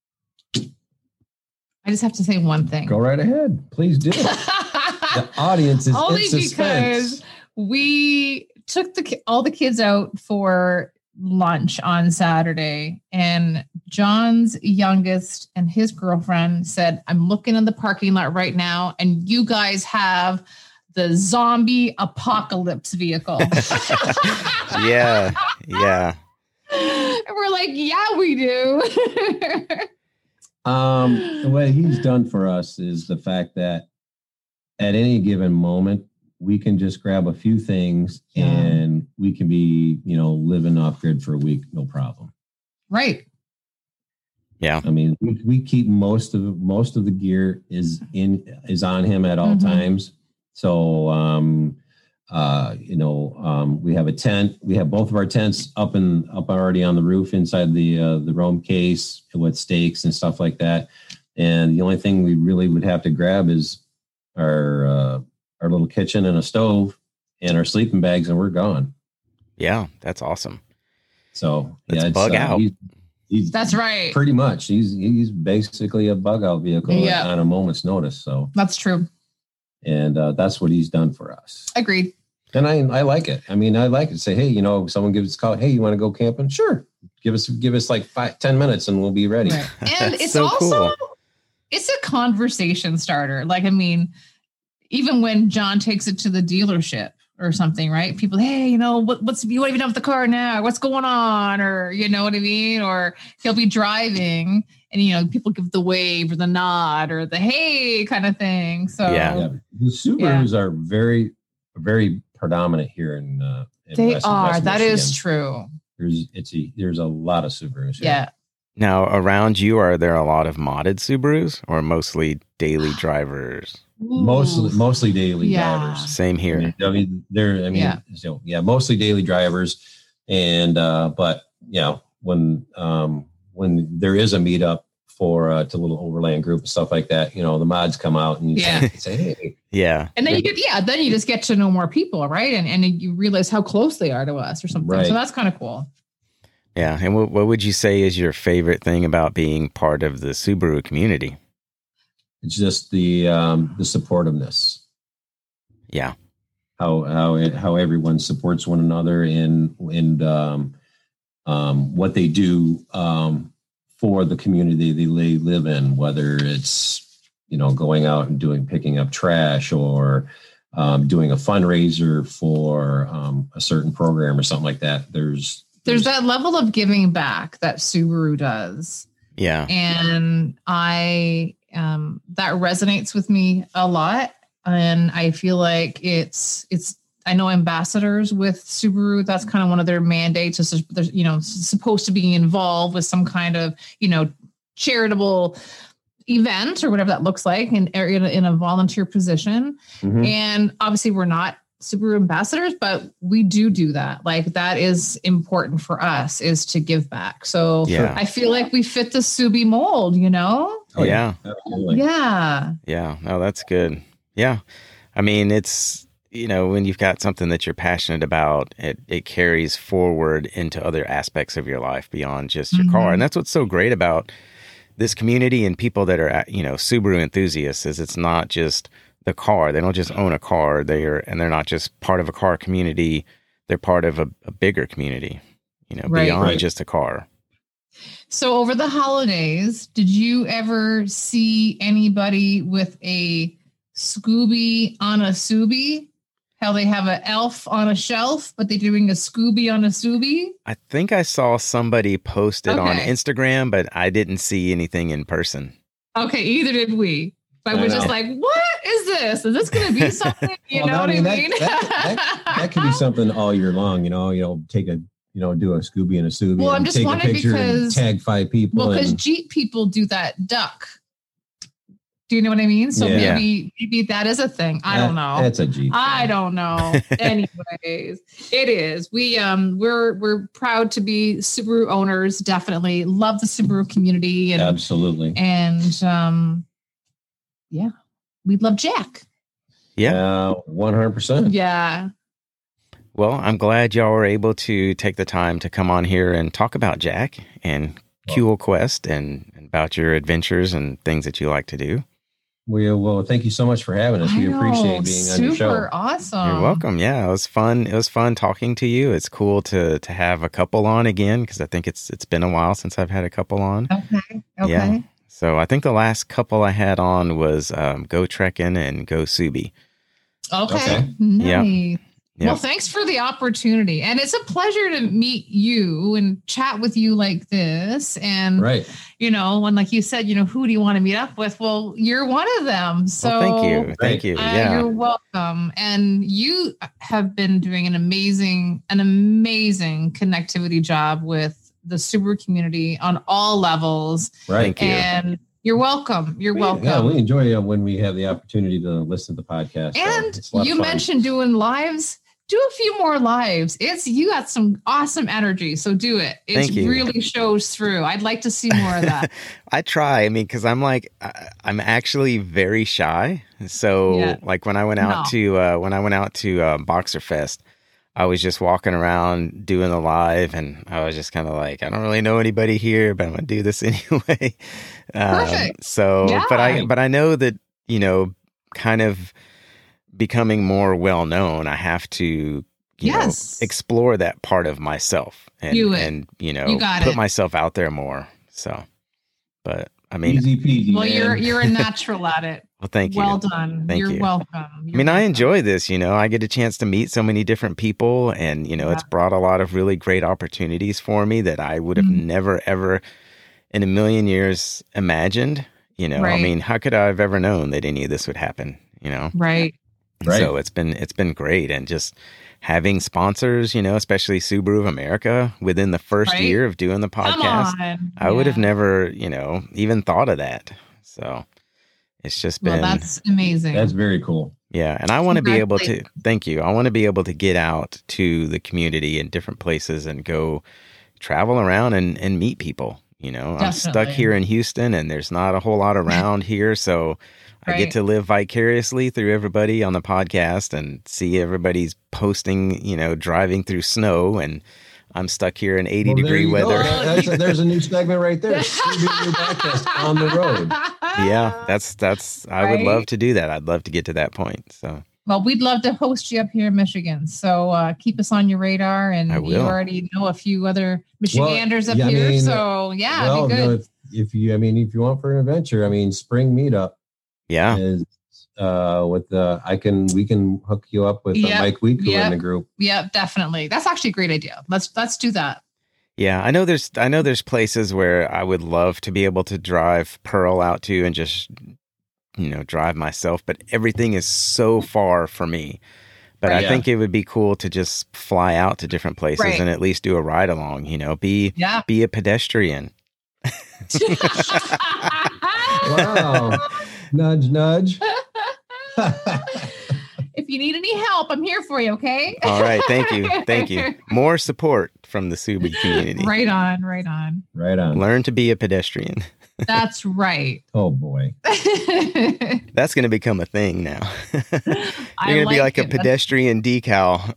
I just have to say one thing. Go right ahead. Please do. The audience is Only in suspense. because we took the ki- all the kids out for lunch on Saturday, and John's youngest and his girlfriend said, "I'm looking in the parking lot right now, and you guys have the zombie apocalypse vehicle." Yeah. Yeah. And we're like, "Yeah, we do." Um, what he's done for us is the fact that at any given moment, we can just grab a few things Yeah. and we can be, you know, living off grid for a week, no problem. Right. Yeah. I mean, we, we keep most of most of the gear is in is on him at all Mhm. times. So, um, uh, you know, um, we have a tent. We have both of our tents up and up already on the roof inside the uh, the Roam case with stakes and stuff like that. And the only thing we really would have to grab is our uh, our little kitchen and a stove and our sleeping bags, and we're gone. Yeah. That's awesome. So Let's yeah, it's, bug uh, out. He's, he's That's right. pretty much. He's he's basically a bug out vehicle Yeah. on a moment's notice. So, That's true. and uh, that's what he's done for us. Agreed. And I I like it. I mean, I like it. Say, hey, you know, someone gives us a call. Hey, you want to go camping? Sure. Give us give us like five, ten minutes, and we'll be ready. Right. And That's it's so also cool. it's a conversation starter. Like, I mean, even when John takes it to the dealership or something, right? People, hey, you know, what, what's you even done with the car now? What's going on? Or you know what I mean? Or he'll be driving, and you know, people give the wave or the nod or the hey kind of thing. So Yeah. Yeah. The Subarus are very very predominant here in. Uh, in they West- are. West That is Michigan. true. There's it's a there's a lot of Subarus. here. Yeah. Now, around you, are there a lot of modded Subarus or mostly daily drivers? Mostly Ooh. mostly daily Yeah. drivers. Same I here. mean, I mean, they're, I mean, Yeah. so yeah, mostly daily drivers. And, uh, but, you know, when, um, when there is a meetup for, uh, to little overland group and stuff like that, you know, the mods come out and you Yeah. say, say, hey, Yeah. And then you get, yeah, then you just get to know more people, right? And and you realize how close they are to us or something. Right. So that's kind of cool. Yeah. And what, what would you say is your favorite thing about being part of the Subaru community? it's just the, um, the supportiveness, Yeah. how, how, it, how everyone supports one another and, and, um, um, what they do, um, for the community they live in, whether it's, you know, going out and doing, picking up trash or, um, doing a fundraiser for, um, a certain program or something like that. There's, There's that level of giving back that Subaru does. Yeah. And I, um, that resonates with me a lot. And I feel like it's, it's, I know ambassadors with Subaru, that's kind of one of their mandates is there's, you know, supposed to be involved with some kind of, you know, charitable event or whatever that looks like in, in, a, in a volunteer position. Mm-hmm. And obviously we're not Subaru ambassadors, but we do do that. Like that is important for us, is to give back. So yeah. I feel like we fit the Subi mold, you know? Oh yeah. Absolutely. Yeah. Yeah. No, that's good. Yeah. I mean, it's, you know, when you've got something that you're passionate about, it, it carries forward into other aspects of your life beyond just your mm-hmm. car. And that's what's so great about this community and people that are, you know, Subaru enthusiasts, is it's not just the car. They don't just own a car. They're, and they're not just part of a car community. They're part of a, a bigger community, you know, right, beyond right. just a car. So over the holidays, did you ever see anybody with a Scooby on a Subi? How they have an elf on a shelf, but they're doing a Scooby on a Subi? I think I saw somebody post it okay. on Instagram, but I didn't see anything in person. Okay, either did we. But we're just like, what is this? Is this going to be something? You well, know what I mean? That, that, that, that could be something all year long. You know, you know, take a, you know, do a Scooby and a Subi. Well, I'm just take wondering a picture because and tag five people. Well, because and, Jeep people do that duck. Do you know what I mean? So yeah. maybe maybe that is a thing. I that, don't know. That's a Jeep. I thing. don't know. Anyways, it is. We um we're we're proud to be Subaru owners. Definitely love the Subaru community. And, Absolutely. And um, yeah. We love Jack. Yeah. Uh, one hundred percent. Yeah. Well, I'm glad y'all were able to take the time to come on here and talk about Jack and Q Quest and, and about your adventures and things that you like to do. We, well, thank you so much for having us. I we know, appreciate being on your show. Super awesome. You're welcome. Yeah, it was fun. It was fun talking to you. It's cool to to have a couple on again, because I think it's it's been a while since I've had a couple on. Okay. Okay. Yeah. So I think the last couple I had on was um, Go Trekking and Go Subi. Okay. okay. Nice. Yep. Yep. Well, thanks for the opportunity. And it's a pleasure to meet you and chat with you like this. And, right. you know, when, like you said, you know, who do you want to meet up with? Well, you're one of them. So well, thank you. Thank you. Uh, yeah. You're welcome. And you have been doing an amazing, an amazing connectivity job with the Subaru community on all levels. Right. Thank you. And you're welcome. You're we, welcome. Yeah, we enjoy uh, when we have the opportunity to listen to the podcast. And so you mentioned doing lives. Do a few more lives. It's you got some awesome energy, so do it. It really shows through. I'd like to see more of that. I try. I mean, because I'm like, I'm actually very shy. So, yeah. like when I went out no. to uh, when I went out to uh, Boxer Fest, I was just walking around doing the live, and I was just kind of like, I don't really know anybody here, but I'm gonna do this anyway. um, Perfect. So, yeah. but I but I know that, you know, kind of becoming more well known, I have to, you yes. know, explore that part of myself and, you and you know, you put it. myself out there more. So, but I mean, easy peasy. Well, man. you're you're a natural at it. Well, thank you. Well done. Thank you're you. welcome. You're I mean, welcome. I enjoy this. You know, I get a chance to meet so many different people, and you know, yeah. it's brought a lot of really great opportunities for me that I would have mm-hmm. never, ever, in a million years, imagined. You know, right. I mean, how could I have ever known that any of this would happen? You know, right. Right. So it's been it's been great, and just having sponsors, you know, especially Subaru of America, within the first right? year of doing the podcast, I yeah. would have never, you know, even thought of that. So it's just been well, that's amazing. That's very cool. Yeah, and I want to be able to. Thank you. I want to be able to get out to the community in different places and go travel around and and meet people. You know, Definitely. I'm stuck here in Houston, and there's not a whole lot around here, so. Right. I get to live vicariously through everybody on the podcast and see everybody's posting, you know, driving through snow, and I'm stuck here in eighty well, degree weather. That's a, there's a new segment right there. Subaru podcast on the road. Yeah, that's that's. I right? would love to do that. I'd love to get to that point. So. Well, we'd love to host you up here in Michigan. So uh, keep us on your radar, and you already know a few other Michiganders well, up yeah, here. I mean, so yeah, well, be good. You know, if, if you, I mean, if you want for an adventure, I mean, spring meetup. Yeah. Is, uh, with the, I can, we can hook you up with yep. uh, Mike Weeku yep. in the group. Yeah, definitely. That's actually a great idea. Let's, let's do that. Yeah. I know there's, I know there's places where I would love to be able to drive Pearl out to and just, you know, drive myself, but everything is so far for me. But right, I yeah. think it would be cool to just fly out to different places right. and at least do a ride along, you know, be, yeah. be a pedestrian. Wow. Nudge, nudge. If you need any help, I'm here for you, okay? All right. Thank you. Thank you. More support from the Subi community. Right on, right on. Right on. Learn to be a pedestrian. That's right. Oh, boy. That's going to become a thing now. You're going to be like it. a pedestrian decal.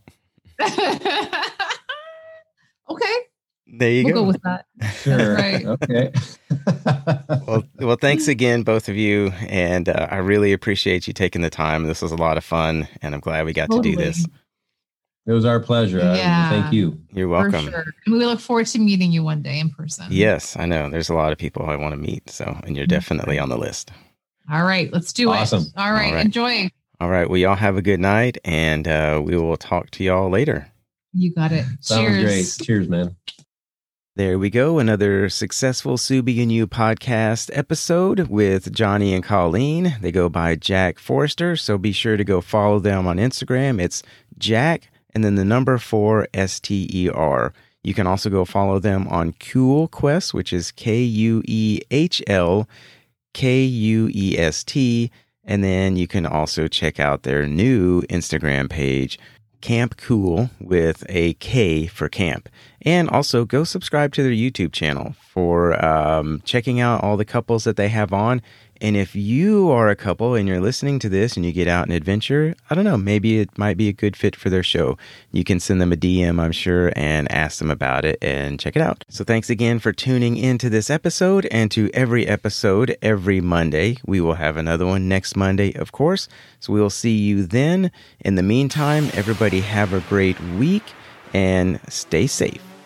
Okay. There you we'll go. go with that. Sure. Right. Okay. well, well, thanks again, both of you. And uh, I really appreciate you taking the time. This was a lot of fun, and I'm glad we got Totally. to do this. It was our pleasure. Uh, Yeah. Thank you. You're welcome. For sure. And we look forward to meeting you one day in person. Yes, I know. There's a lot of people I want to meet. So, and you're definitely on the list. All right. Let's do Awesome. it. All right. All right. Enjoy. All right. Well, y'all have a good night, and uh, we will talk to y'all later. You got it. Sounds Cheers. great. Cheers, man. There we go. Another successful Subi and You podcast episode with Johnny and Colleen. They go by Jack Forrester, so be sure to go follow them on Instagram. It's Jack and then the number four S T E R. You can also go follow them on Cool Quest, which is K U E H L K U E S T. And then you can also check out their new Instagram page, Camp Cool, with a K for camp. And also go subscribe to their YouTube channel for um, checking out all the couples that they have on. And if you are a couple and you're listening to this and you get out and adventure, I don't know, maybe it might be a good fit for their show. You can send them a D M, I'm sure, and ask them about it and check it out. So thanks again for tuning into this episode, and to every episode every Monday. We will have another one next Monday, of course. So we will see you then. In the meantime, everybody have a great week and stay safe.